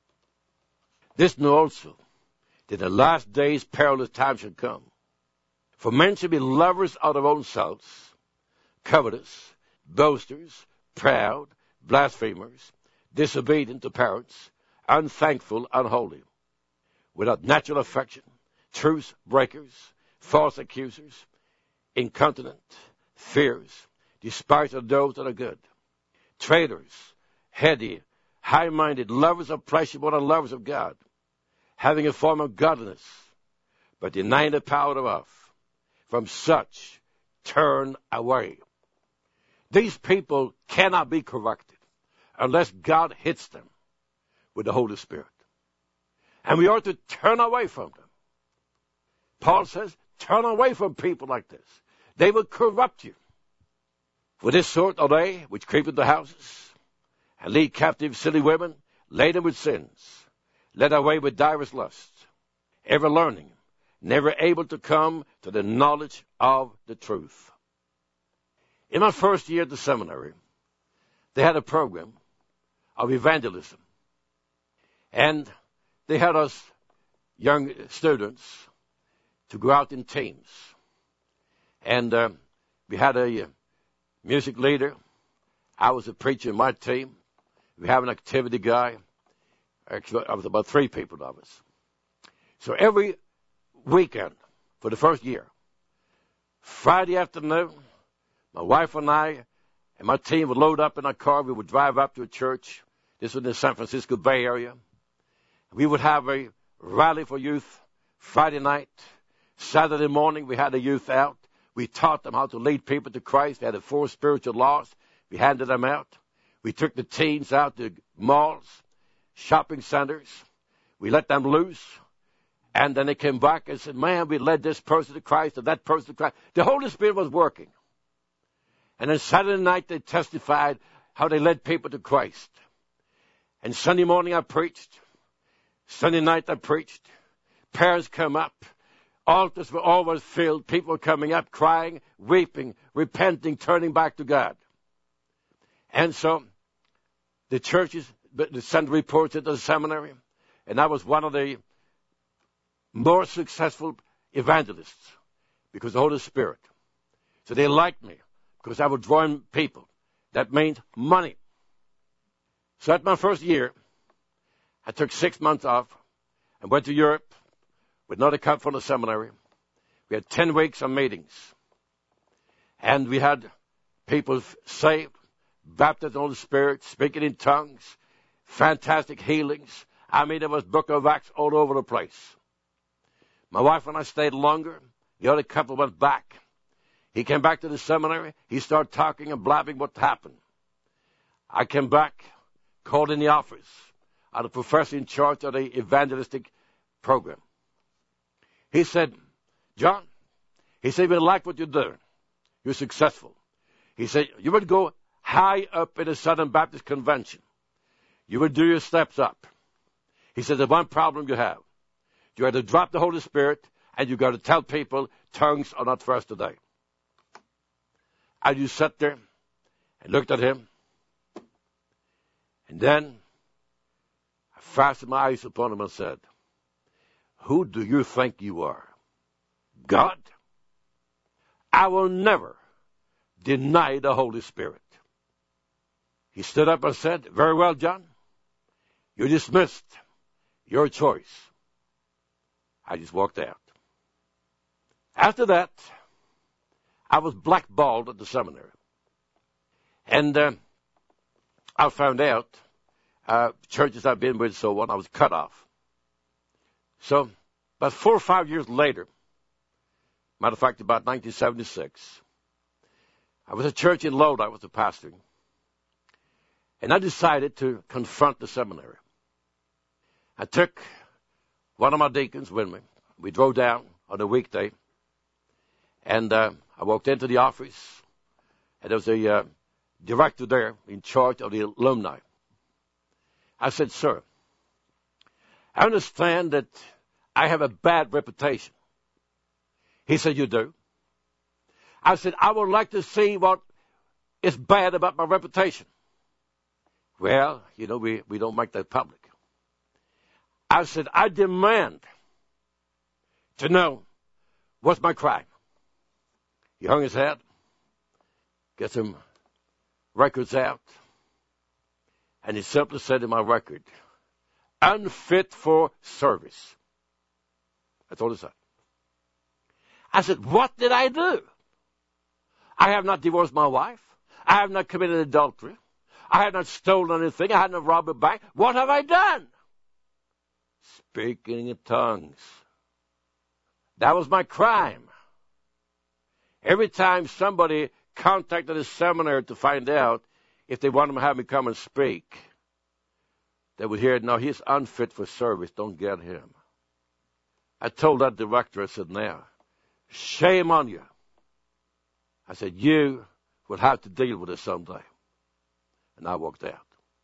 This know also, that in the last days perilous times shall come. For men shall be lovers of their own selves, covetous, boasters, proud, blasphemers, disobedient to parents, unthankful, unholy, without natural affection, truce breakers, false accusers, incontinent, fierce, despisers of those that are good, traitors, heady, high-minded, lovers of pleasure more than lovers of God, having a form of godliness, but denying the power thereof. From such turn away. These people cannot be corrected unless God hits them with the Holy Spirit. And we ought to turn away from them. Paul says, turn away from people like this. They will corrupt you. For this sort are they which creep into houses and lead captive silly women, laden with sins, led away with divers lusts, ever learning, never able to come to the knowledge of the truth. In my first year at the seminary, they had a program of evangelism. And they had us young students to go out in teams. And uh, we had a uh, music leader. I was a preacher in my team. We have an activity guy. Actually, I was about three people of us. So every weekend for the first year, Friday afternoon, my wife and I and my team would load up in our car. We would drive up to a church. This was in the San Francisco Bay Area. We would have a rally for youth Friday night. Saturday morning, we had the youth out. We taught them how to lead people to Christ. We had the four spiritual laws. We handed them out. We took the teens out to malls, shopping centers. We let them loose. And then they came back and said, man, we led this person to Christ and that person to Christ. The Holy Spirit was working. And then Saturday night they testified how they led people to Christ. And Sunday morning I preached. Sunday night I preached. Prayers come up. Altars were always filled. People were coming up, crying, weeping, repenting, turning back to God. And so the churches sent reports into the seminary. And I was one of the more successful evangelists because of the Holy Spirit. So they liked me because I was drawing people. That means money. So at my first year, I took six months off and went to Europe with another couple from the seminary. We had ten weeks of meetings. And we had people saved, baptized in the Holy Spirit, speaking in tongues, fantastic healings. I mean, there was Book of Acts all over the place. My wife and I stayed longer. The other couple went back. He came back to the seminary. He started talking and blabbing what happened. I came back, called in the office of the professor in charge of the evangelistic program. He said, John, he said, we like what you're doing. You're successful. He said, you would go high up in the Southern Baptist Convention. You would do your steps up. He said, there's one problem you have. You have to drop the Holy Spirit, and you got to tell people tongues are not for us today. I just sat there and looked at him. And then I fastened my eyes upon him and said, who do you think you are? God? I will never deny the Holy Spirit. He stood up and said, very well, John. You're dismissed. Your choice. I just walked out. After that, I was blackballed at the seminary. And uh, I found out, uh, churches I've been with, so on, I was cut off. So, about four or five years later, matter of fact, about nineteen seventy-six, I was at church in Lodi, I was a pastor, and I decided to confront the seminary. I took one of my deacons with me. We drove down on a weekday, and uh, I walked into the office, and there was a uh, director there in charge of the alumni. I said, sir, I understand that I have a bad reputation. He said, you do? I said, I would like to see what is bad about my reputation. Well, you know, we, we don't make that public. I said, I demand to know what's my crime. He hung his head, got some records out, and he simply said in my record, unfit for service. That's all he said. I said, what did I do? I have not divorced my wife. I have not committed adultery. I have not stolen anything. I have not robbed a bank. What have I done? Speaking in tongues. That was my crime. Every time somebody contacted the seminary to find out if they wanted to have me come and speak, they would hear, no, he's unfit for service. Don't get him. I told that director, I said, now, shame on you. I said, you will have to deal with it someday. And I walked out.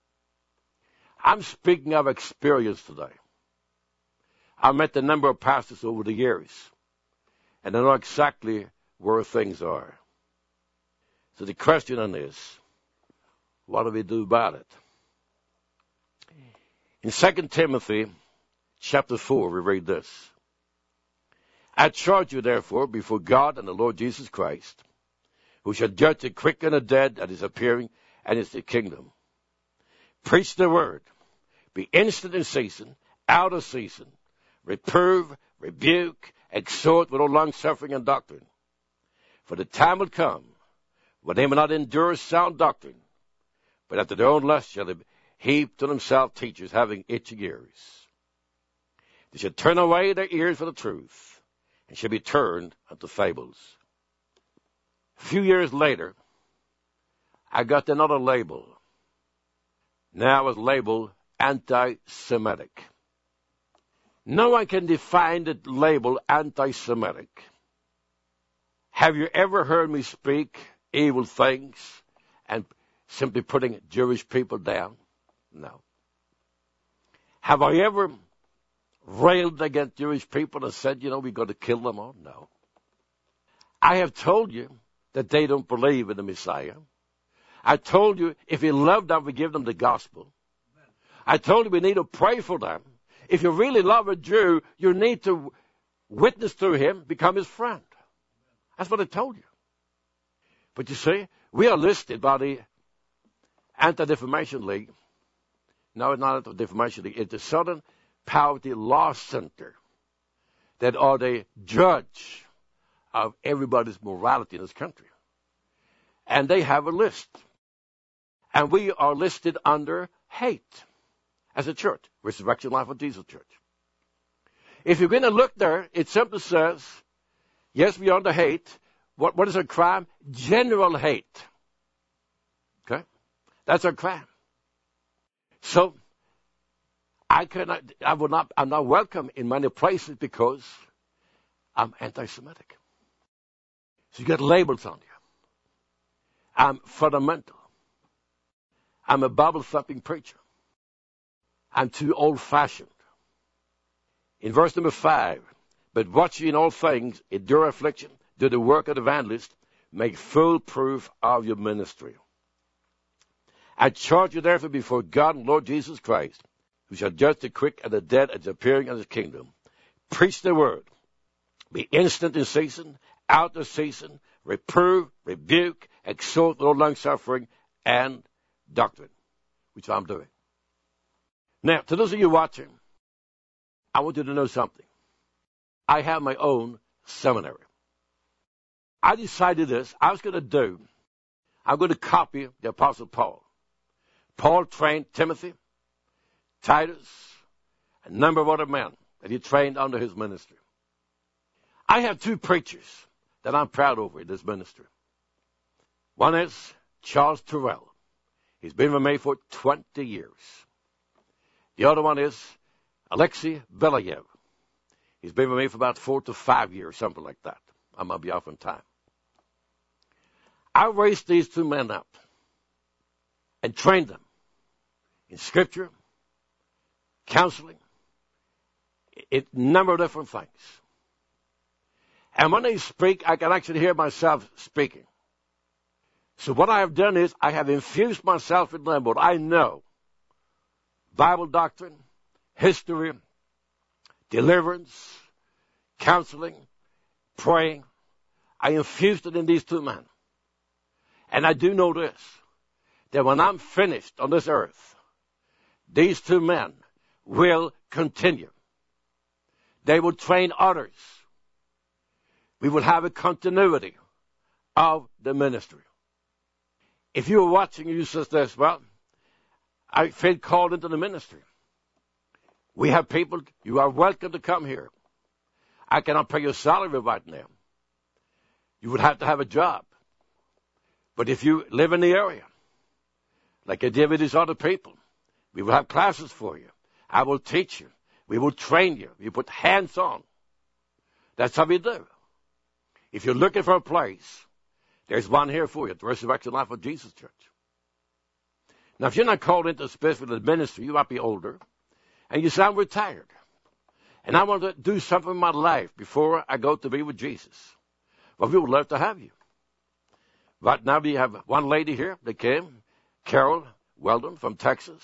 I'm speaking of experience today. I met a number of pastors over the years, and I know exactly where things are. So the question on this, what do we do about it? In Second Timothy chapter four, we read this. I charge you, therefore, before God and the Lord Jesus Christ, who shall judge the quick and the dead at his appearing and his kingdom. Preach the word. Be instant in season, out of season. Reprove, rebuke, exhort with all long-suffering and doctrine. For the time will come when they will not endure sound doctrine, but after their own lust shall they heap to themselves teachers having itching ears. They shall turn away their ears from the truth, and shall be turned unto fables. A few years later, I got another label. Now I was labeled anti-Semitic. No one can define the label anti-Semitic. Have you ever heard me speak evil things and simply putting Jewish people down. No. Have I ever railed against Jewish people and said, you know, we've got to kill them all? No. I have told you that they don't believe in the Messiah. I told you if you love them, we give them the gospel. I told you we need to pray for them. If you really love a Jew, you need to witness to him, become his friend. That's what I told you. But you see, we are listed by the Anti-Defamation League. No, it's not the Defamation League. It's the Southern Poverty Law Center that are the judge of everybody's morality in this country. And they have a list. And we are listed under hate as a church, Resurrection Life of Jesus Church. If you're going to look there, it simply says, yes, we are under hate. What, what is a crime? General hate. Okay? That's a crime. So, I cannot, I would not, I'm not welcome in many places because I'm anti-Semitic. So you get labels on you. I'm fundamental. I'm a Bible-thumping preacher. I'm too old-fashioned. In verse number five, but watch ye in all things, endure affliction, do the work of the evangelist, make full proof of your ministry. I charge you therefore before God and Lord Jesus Christ, who shall judge the quick and the dead at the appearing of his kingdom. Preach the word. Be instant in season, out of season, reprove, rebuke, exhort with all long-suffering and doctrine, which I'm doing. Now, to those of you watching, I want you to know something. I have my own seminary. I decided this. I was going to do, I'm going to copy the Apostle Paul. Paul trained Timothy, Titus, a number of other men that he trained under his ministry. I have two preachers that I'm proud of in this ministry. One is Charles Terrell. He's been with me for twenty years. The other one is Alexei Belayev. He's been with me for about four to five years, something like that. I might be off on time. I raised these two men up and trained them in Scripture, counseling, a number of different things. And when they speak, I can actually hear myself speaking. So what I have done is I have infused myself in them, what I know. Bible doctrine, history, deliverance, counseling, praying. I infused it in these two men. And I do know this, that when I'm finished on this earth, these two men will continue. They will train others. We will have a continuity of the ministry. If you are watching, you say this, well, I feel called into the ministry. We have people, you are welcome to come here. I cannot pay your salary right now. You would have to have a job. But if you live in the area, like I did with these other people, we will have classes for you. I will teach you. We will train you. We put hands on. That's how we do. If you're looking for a place, there's one here for you at the Resurrection Life of Jesus Church. Now, if you're not called into specific ministry, you might be older, and you say, I'm retired, and I want to do something in my life before I go to be with Jesus. Well, we would love to have you. Right now, we have one lady here that came, Carol Weldon from Texas,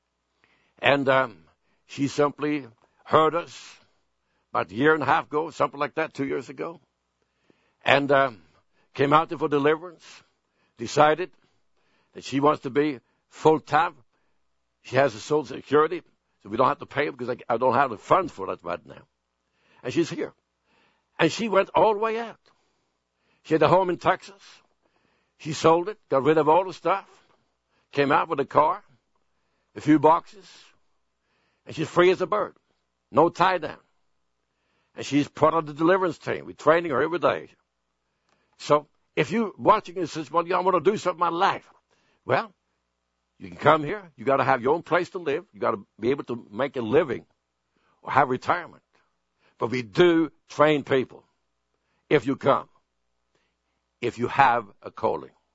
and um, she simply heard us about a year and a half ago, something like that, two years ago, and um, came out there for deliverance, decided that she wants to be full-time. She has a Social Security, so we don't have to pay her because I, I don't have the funds for that right now. And she's here. And she went all the way out. She had a home in Texas. She sold it, got rid of all the stuff, came out with a car, a few boxes, and she's free as a bird. No tie down. And she's part of the deliverance team. We're training her every day. So if you're watching and says, well, yeah, I want to do something in my life. Well, you can come here. You got to have your own place to live. You got to be able to make a living or have retirement. But we do train people if you come, if you have a calling.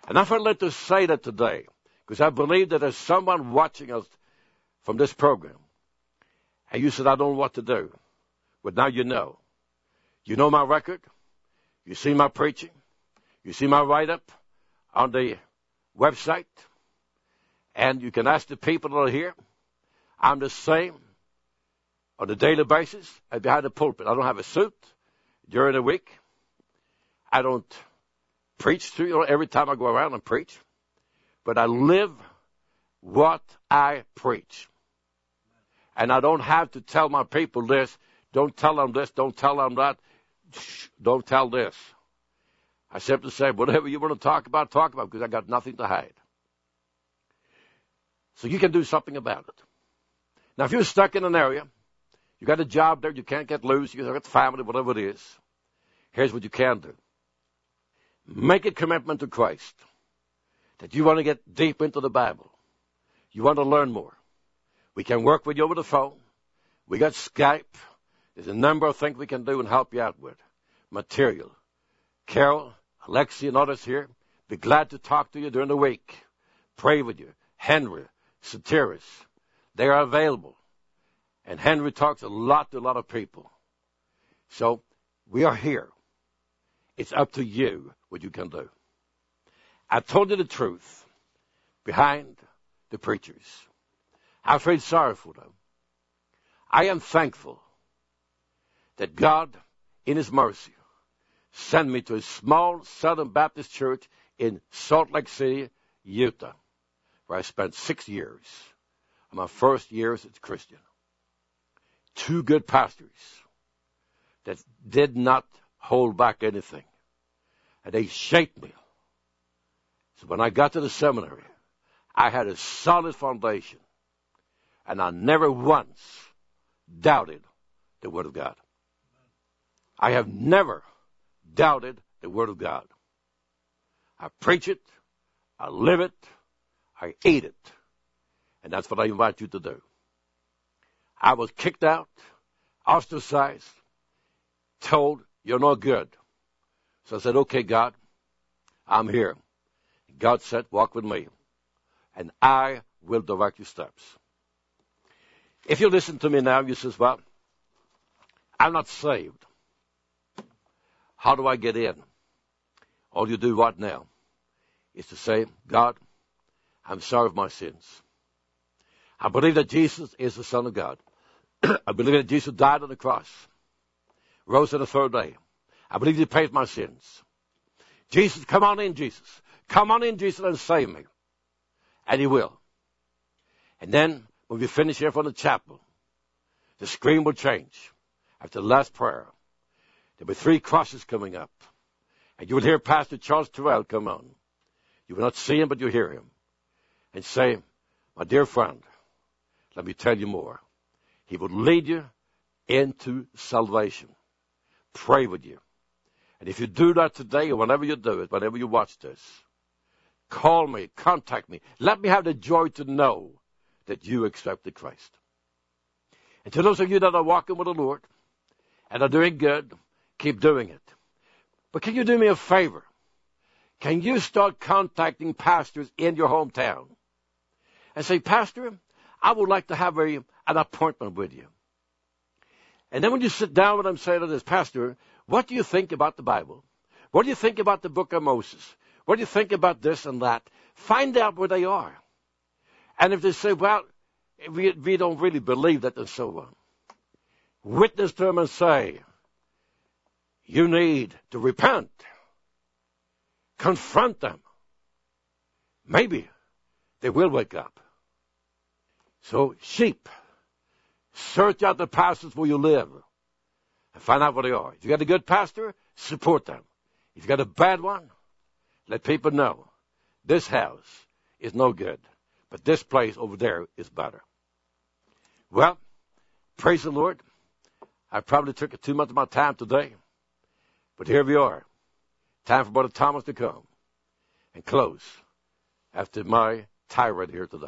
And I felt led to say that today because I believe that there's someone watching us from this program. And you said, I don't know what to do. But now you know. You know my record. You see my preaching. You see my write-up on the website. And you can ask the people that are here. I'm the same on a daily basis as behind the pulpit. I don't have a suit during the week. I don't preach to you every time I go around and preach. But I live what I preach. And I don't have to tell my people this. Don't tell them this. Don't tell them that. Shh, don't tell this. I simply say, whatever you want to talk about, talk about, because I got nothing to hide. So you can do something about it. Now, if you're stuck in an area, you got a job there, you can't get loose, you got family, whatever it is, here's what you can do. Make a commitment to Christ that you want to get deep into the Bible. You want to learn more. We can work with you over the phone. We got Skype. There's a number of things we can do and help you out with. Material. Carol, Alexia, and others here, be glad to talk to you during the week. Pray with you. Henry, Soteris, they are available. And Henry talks a lot to a lot of people. So we are here. It's up to you what you can do. I told you the truth behind the preachers. I feel sorry for them. I am thankful that God, in His mercy, sent me to a small Southern Baptist church in Salt Lake City, Utah, where I spent six years. My first years as a Christian. Two good pastors that did not hold back anything. And they shaped me. So when I got to the seminary, I had a solid foundation. And I never once doubted the Word of God. I have never doubted the Word of God. I preach it. I live it. I eat it. And that's what I invite you to do. I was kicked out, ostracized, told, you're no good. So I said, okay, God, I'm here. God said, walk with me, and I will direct your steps. If you listen to me now, you say, well, I'm not saved. How do I get in? All you do right now is to say, God, I'm sorry for my sins. I believe that Jesus is the Son of God. I believe that Jesus died on the cross, rose on the third day. I believe He paid my sins. Jesus, come on in, Jesus. Come on in, Jesus, and save me. And He will. And then, when we finish here from the chapel, the screen will change. After the last prayer, there'll be three crosses coming up. And you will hear Pastor Charles Terrell come on. You will not see him, but you'll hear him. And say, my dear friend, let me tell you more. He will lead you into salvation. Pray with you. And if you do that today, or whenever you do it, whenever you watch this, call me, contact me. Let me have the joy to know that you accepted Christ. And to those of you that are walking with the Lord and are doing good, keep doing it. But can you do me a favor? Can you start contacting pastors in your hometown and say, Pastor, I would like to have a, an appointment with you. And then when you sit down with them, say to this, Pastor, what do you think about the Bible? What do you think about the book of Moses? What do you think about this and that? Find out where they are. And if they say, well, we, we don't really believe that and so on, witness to them and say, you need to repent. Confront them. Maybe they will wake up. So, sheep, search out the pastors where you live and find out where they are. If you got a good pastor, support them. If you got a bad one, let people know this house is no good, but this place over there is better. Well, praise the Lord. I probably took too much of my time today, but here we are. Time for Brother Thomas to come and close after my tirade here today.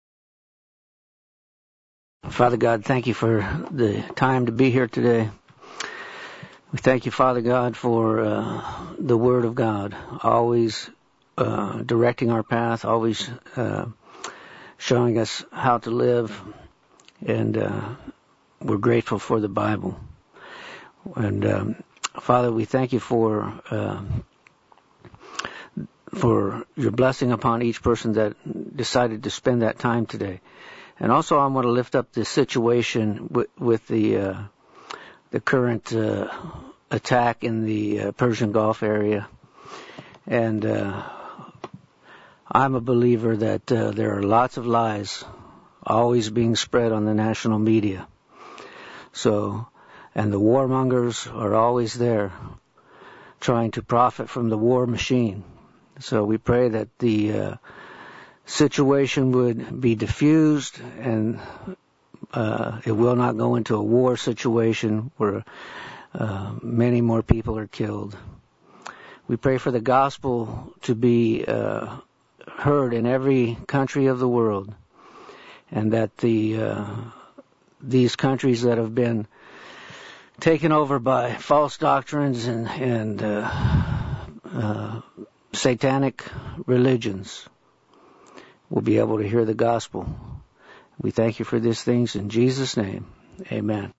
Father God, thank you for the time to be here today. We thank you, Father God, for uh, the Word of God, always uh, directing our path, always uh, showing us how to live, and uh, we're grateful for the Bible. And um, Father, we thank you for uh, for your blessing upon each person that decided to spend that time today. And also, I want to lift up the situation with, with the uh, the current uh, attack in the uh, Persian Gulf area. And uh, I'm a believer that uh, there are lots of lies always being spread on the national media. So, and the warmongers are always there trying to profit from the war machine. So we pray that the uh, situation would be diffused and uh, it will not go into a war situation where uh, many more people are killed. We pray for the gospel to be uh, heard in every country of the world, and that the uh, these countries that have been taken over by false doctrines and, and uh, uh, satanic religions will be able to hear the gospel. We thank you for these things in Jesus' name. Amen.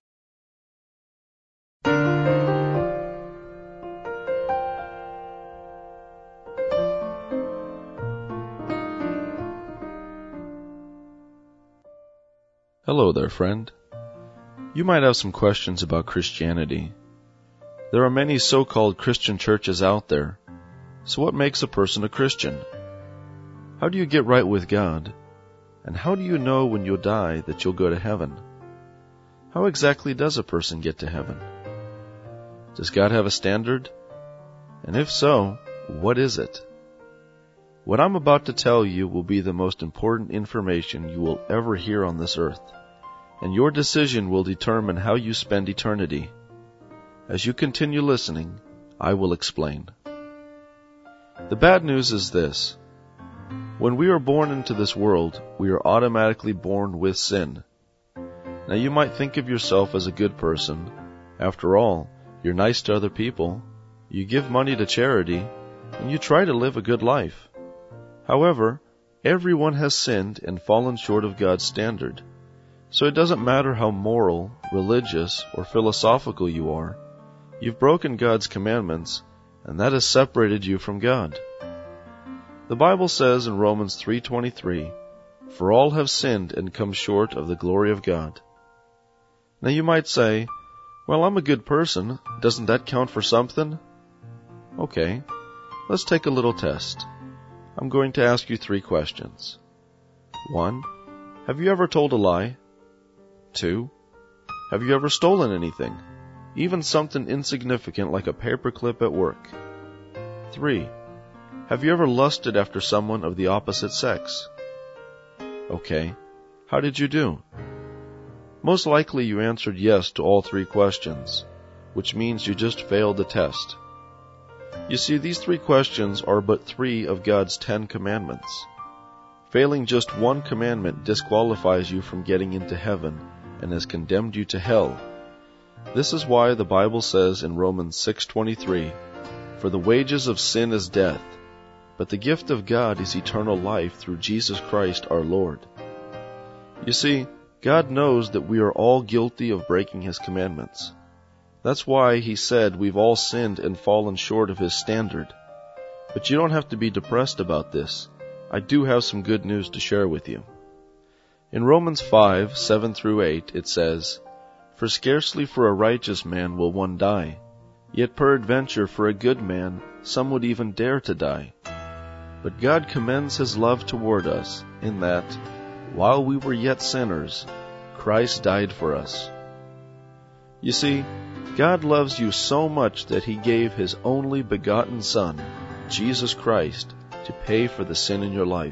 Hello there, friend. You might have some questions about Christianity. There are many so-called Christian churches out there. So what makes a person a Christian? How do you get right with God? And how do you know when you'll die that you'll go to heaven? How exactly does a person get to heaven? Does God have a standard? And if so, what is it? What I'm about to tell you will be the most important information you will ever hear on this earth, and your decision will determine how you spend eternity. As you continue listening, I will explain. The bad news is this. When we are born into this world, we are automatically born with sin. Now you might think of yourself as a good person. After all, you're nice to other people, you give money to charity, and you try to live a good life. However, everyone has sinned and fallen short of God's standard. So it doesn't matter how moral, religious, or philosophical you are, you've broken God's commandments, and that has separated you from God. The Bible says in Romans three twenty-three, "For all have sinned and come short of the glory of God." Now you might say, well, I'm a good person. Doesn't that count for something? Okay, let's take a little test. I'm going to ask you three questions. One, have you ever told a lie? Two, have you ever stolen anything, even something insignificant like a paperclip at work? Three, have you ever lusted after someone of the opposite sex? Okay, how did you do? Most likely you answered yes to all three questions, which means you just failed the test. You see, these three questions are but three of God's Ten Commandments. Failing just one commandment disqualifies you from getting into heaven and has condemned you to hell. This is why the Bible says in Romans six twenty-three, "For the wages of sin is death, but the gift of God is eternal life through Jesus Christ our Lord." You see, God knows that we are all guilty of breaking His commandments. That's why He said we've all sinned and fallen short of His standard. But you don't have to be depressed about this. I do have some good news to share with you. In Romans five, seven through eight, it says, "For scarcely for a righteous man will one die, yet peradventure for a good man some would even dare to die. But God commends His love toward us, in that, while we were yet sinners, Christ died for us." You see, God loves you so much that He gave His only begotten Son, Jesus Christ, to pay for the sin in your life.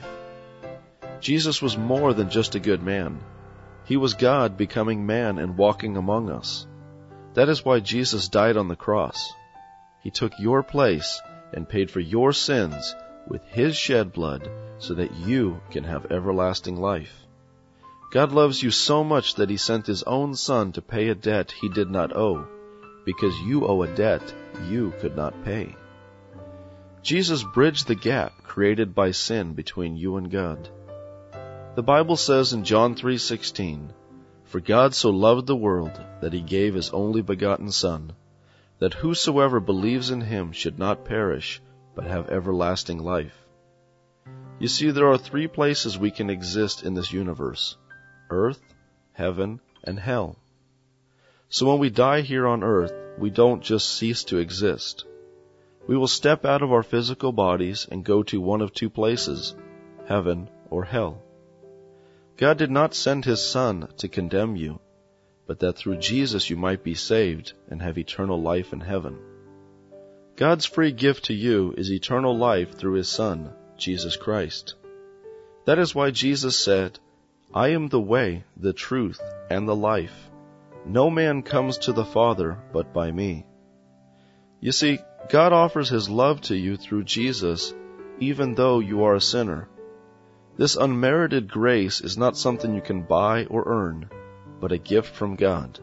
Jesus was more than just a good man. He was God becoming man and walking among us. That is why Jesus died on the cross. He took your place and paid for your sins with His shed blood so that you can have everlasting life. God loves you so much that He sent His own Son to pay a debt He did not owe, because you owe a debt you could not pay. Jesus bridged the gap created by sin between you and God. The Bible says in John three sixteen, "For God so loved the world that he gave his only begotten Son, that whosoever believes in him should not perish, but have everlasting life." You see, there are three places we can exist in this universe: earth, heaven, and hell. So when we die here on earth, we don't just cease to exist. We will step out of our physical bodies and go to one of two places, heaven or hell. God did not send his Son to condemn you, but that through Jesus you might be saved and have eternal life in heaven. God's free gift to you is eternal life through his Son, Jesus Christ. That is why Jesus said, "I am the way, the truth, and the life. No man comes to the Father but by me." You see, God offers his love to you through Jesus, even though you are a sinner. This unmerited grace is not something you can buy or earn, but a gift from God.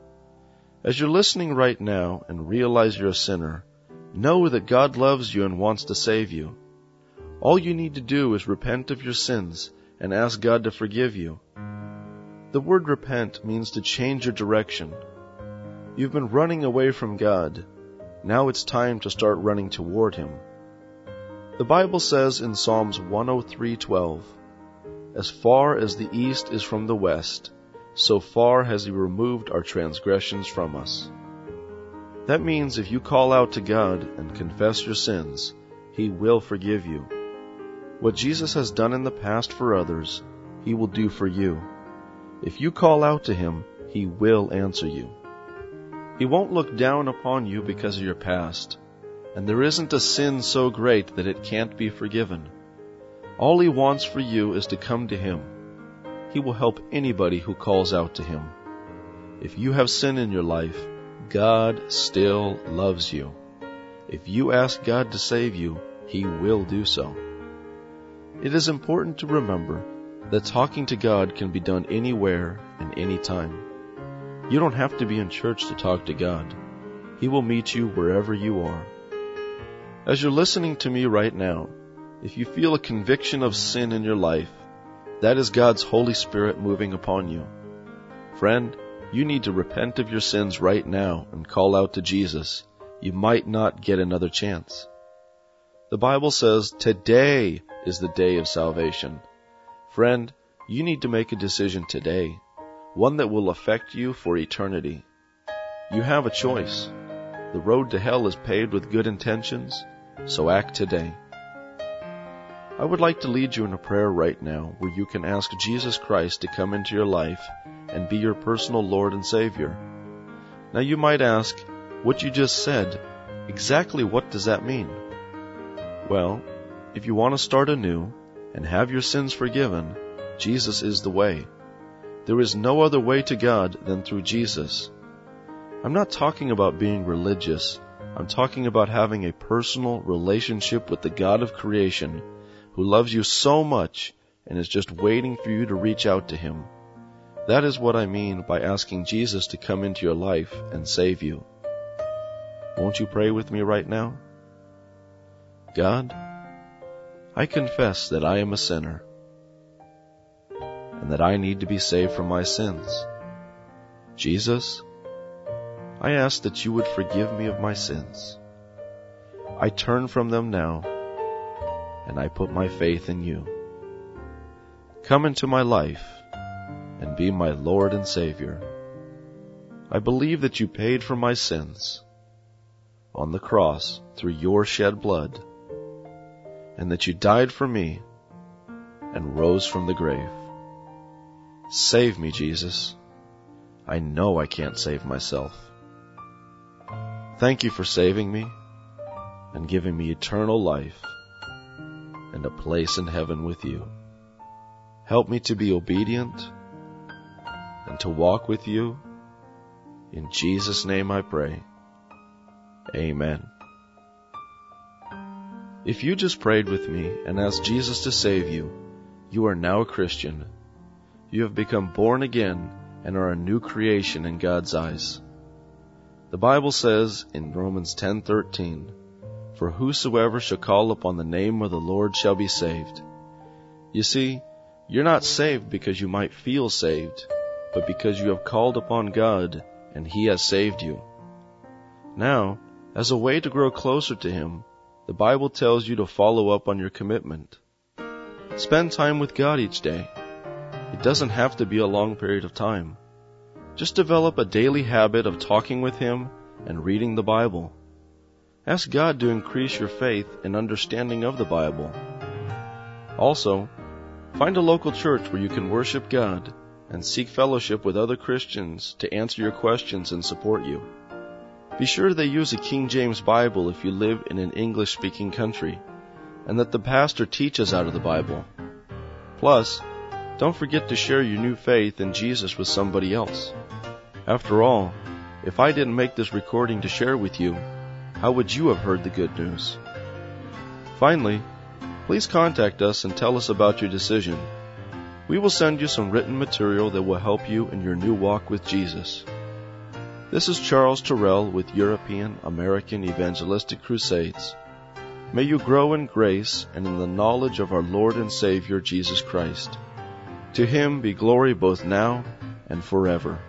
As you're listening right now and realize you're a sinner, know that God loves you and wants to save you. All you need to do is repent of your sins and ask God to forgive you. The word repent means to change your direction. You've been running away from God. Now it's time to start running toward him. The Bible says in Psalms one oh three twelve, "As far as the east is from the west, so far has he removed our transgressions from us." That means if you call out to God and confess your sins, he will forgive you. What Jesus has done in the past for others, he will do for you. If you call out to him, he will answer you. He won't look down upon you because of your past, and there isn't a sin so great that it can't be forgiven. All he wants for you is to come to him. He will help anybody who calls out to him. If you have sin in your life, God still loves you. If you ask God to save you, he will do so. It is important to remember that talking to God can be done anywhere and anytime. You don't have to be in church to talk to God. He will meet you wherever you are. As you're listening to me right now, if you feel a conviction of sin in your life, that is God's Holy Spirit moving upon you. Friend, you need to repent of your sins right now and call out to Jesus. You might not get another chance. The Bible says today is the day of salvation. Friend, you need to make a decision today, one that will affect you for eternity. You have a choice. The road to hell is paved with good intentions, so act today. I would like to lead you in a prayer right now where you can ask Jesus Christ to come into your life and be your personal Lord and Savior. Now you might ask, what you just said, exactly what does that mean? Well, if you want to start anew and have your sins forgiven, Jesus is the way. There is no other way to God than through Jesus. I'm not talking about being religious. I'm talking about having a personal relationship with the God of creation who loves you so much and is just waiting for you to reach out to him. That is what I mean by asking Jesus to come into your life and save you. Won't you pray with me right now? God, I confess that I am a sinner and that I need to be saved from my sins. Jesus, I ask that you would forgive me of my sins. I turn from them now, and I put my faith in you. Come into my life and be my Lord and Savior. I believe that you paid for my sins on the cross through your shed blood, and that you died for me and rose from the grave. Save me, Jesus. I know I can't save myself. Thank you for saving me and giving me eternal life and a place in heaven with you. Help me to be obedient and to walk with you. In Jesus' name I pray. Amen. If you just prayed with me and asked Jesus to save you, you are now a Christian. You have become born again and are a new creation in God's eyes. The Bible says in Romans ten thirteen, for whosoever shall call upon the name of the Lord shall be saved. You see, you're not saved because you might feel saved, but because you have called upon God and He has saved you. Now, as a way to grow closer to Him, the Bible tells you to follow up on your commitment. Spend time with God each day. It doesn't have to be a long period of time. Just develop a daily habit of talking with Him and reading the Bible. Ask God to increase your faith and understanding of the Bible. Also, find a local church where you can worship God and seek fellowship with other Christians to answer your questions and support you. Be sure they use a King James Bible if you live in an English-speaking country, and that the pastor teaches out of the Bible. Plus, don't forget to share your new faith in Jesus with somebody else. After all, if I didn't make this recording to share with you, how would you have heard the good news? Finally, please contact us and tell us about your decision. We will send you some written material that will help you in your new walk with Jesus. This is Charles Terrell with European American Evangelistic Crusades. May you grow in grace and in the knowledge of our Lord and Savior Jesus Christ. To Him be glory both now and forever.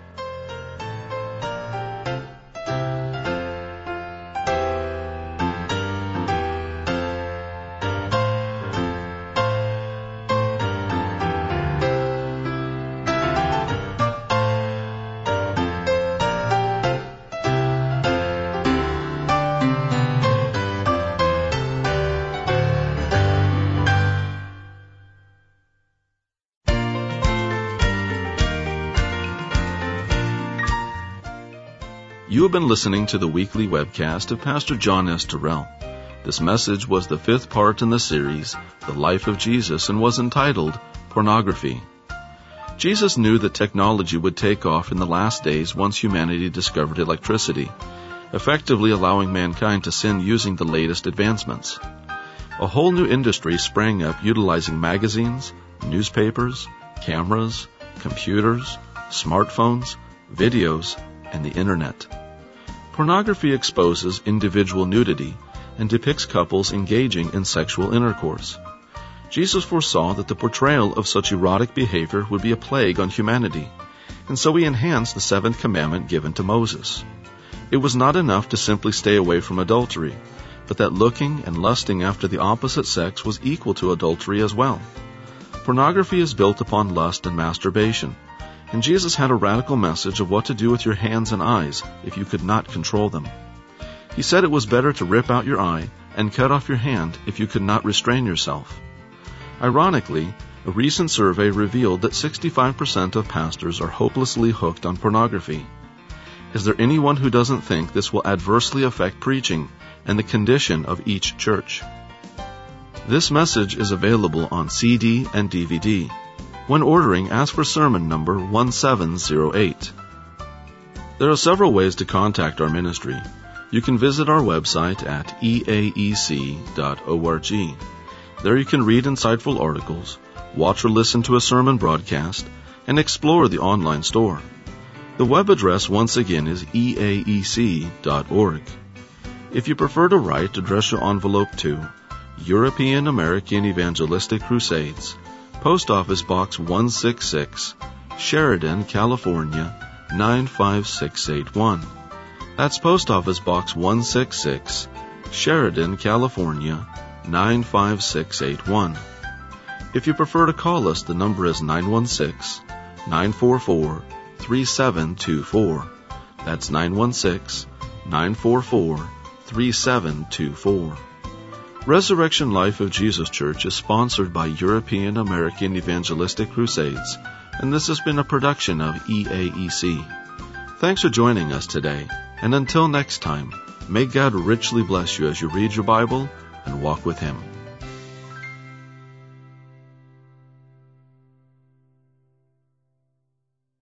You have been listening to the weekly webcast of Pastor John S. Terrell. This message was the fifth part in the series, The Life of Jesus, and was entitled Pornography. Jesus knew that technology would take off in the last days once humanity discovered electricity, effectively allowing mankind to sin using the latest advancements. A whole new industry sprang up utilizing magazines, newspapers, cameras, computers, smartphones, videos, and the Internet. Pornography exposes individual nudity and depicts couples engaging in sexual intercourse. Jesus foresaw that the portrayal of such erotic behavior would be a plague on humanity, and so He enhanced the seventh commandment given to Moses. It was not enough to simply stay away from adultery, but that looking and lusting after the opposite sex was equal to adultery as well. Pornography is built upon lust and masturbation, and Jesus had a radical message of what to do with your hands and eyes if you could not control them. He said it was better to rip out your eye and cut off your hand if you could not restrain yourself. Ironically, a recent survey revealed that sixty-five percent of pastors are hopelessly hooked on pornography. Is there anyone who doesn't think this will adversely affect preaching and the condition of each church? This message is available on C D and D V D. When ordering, ask for sermon number one seven zero eight. There are several ways to contact our ministry. You can visit our website at e a e c dot org. There you can read insightful articles, watch or listen to a sermon broadcast, and explore the online store. The web address once again is e a e c dot org. If you prefer to write, address your envelope to European American Evangelistic Crusades, Post Office Box one sixty-six, Sheridan, California, nine five six eight one. That's Post Office Box one sixty-six, Sheridan, California, nine five six eight one. If you prefer to call us, the number is nine one six, nine four four, three seven two four. That's nine one six, nine four four, three seven two four. Resurrection Life of Jesus Church is sponsored by European American Evangelistic Crusades, and this has been a production of E A E C. Thanks for joining us today, and until next time, may God richly bless you as you read your Bible and walk with Him.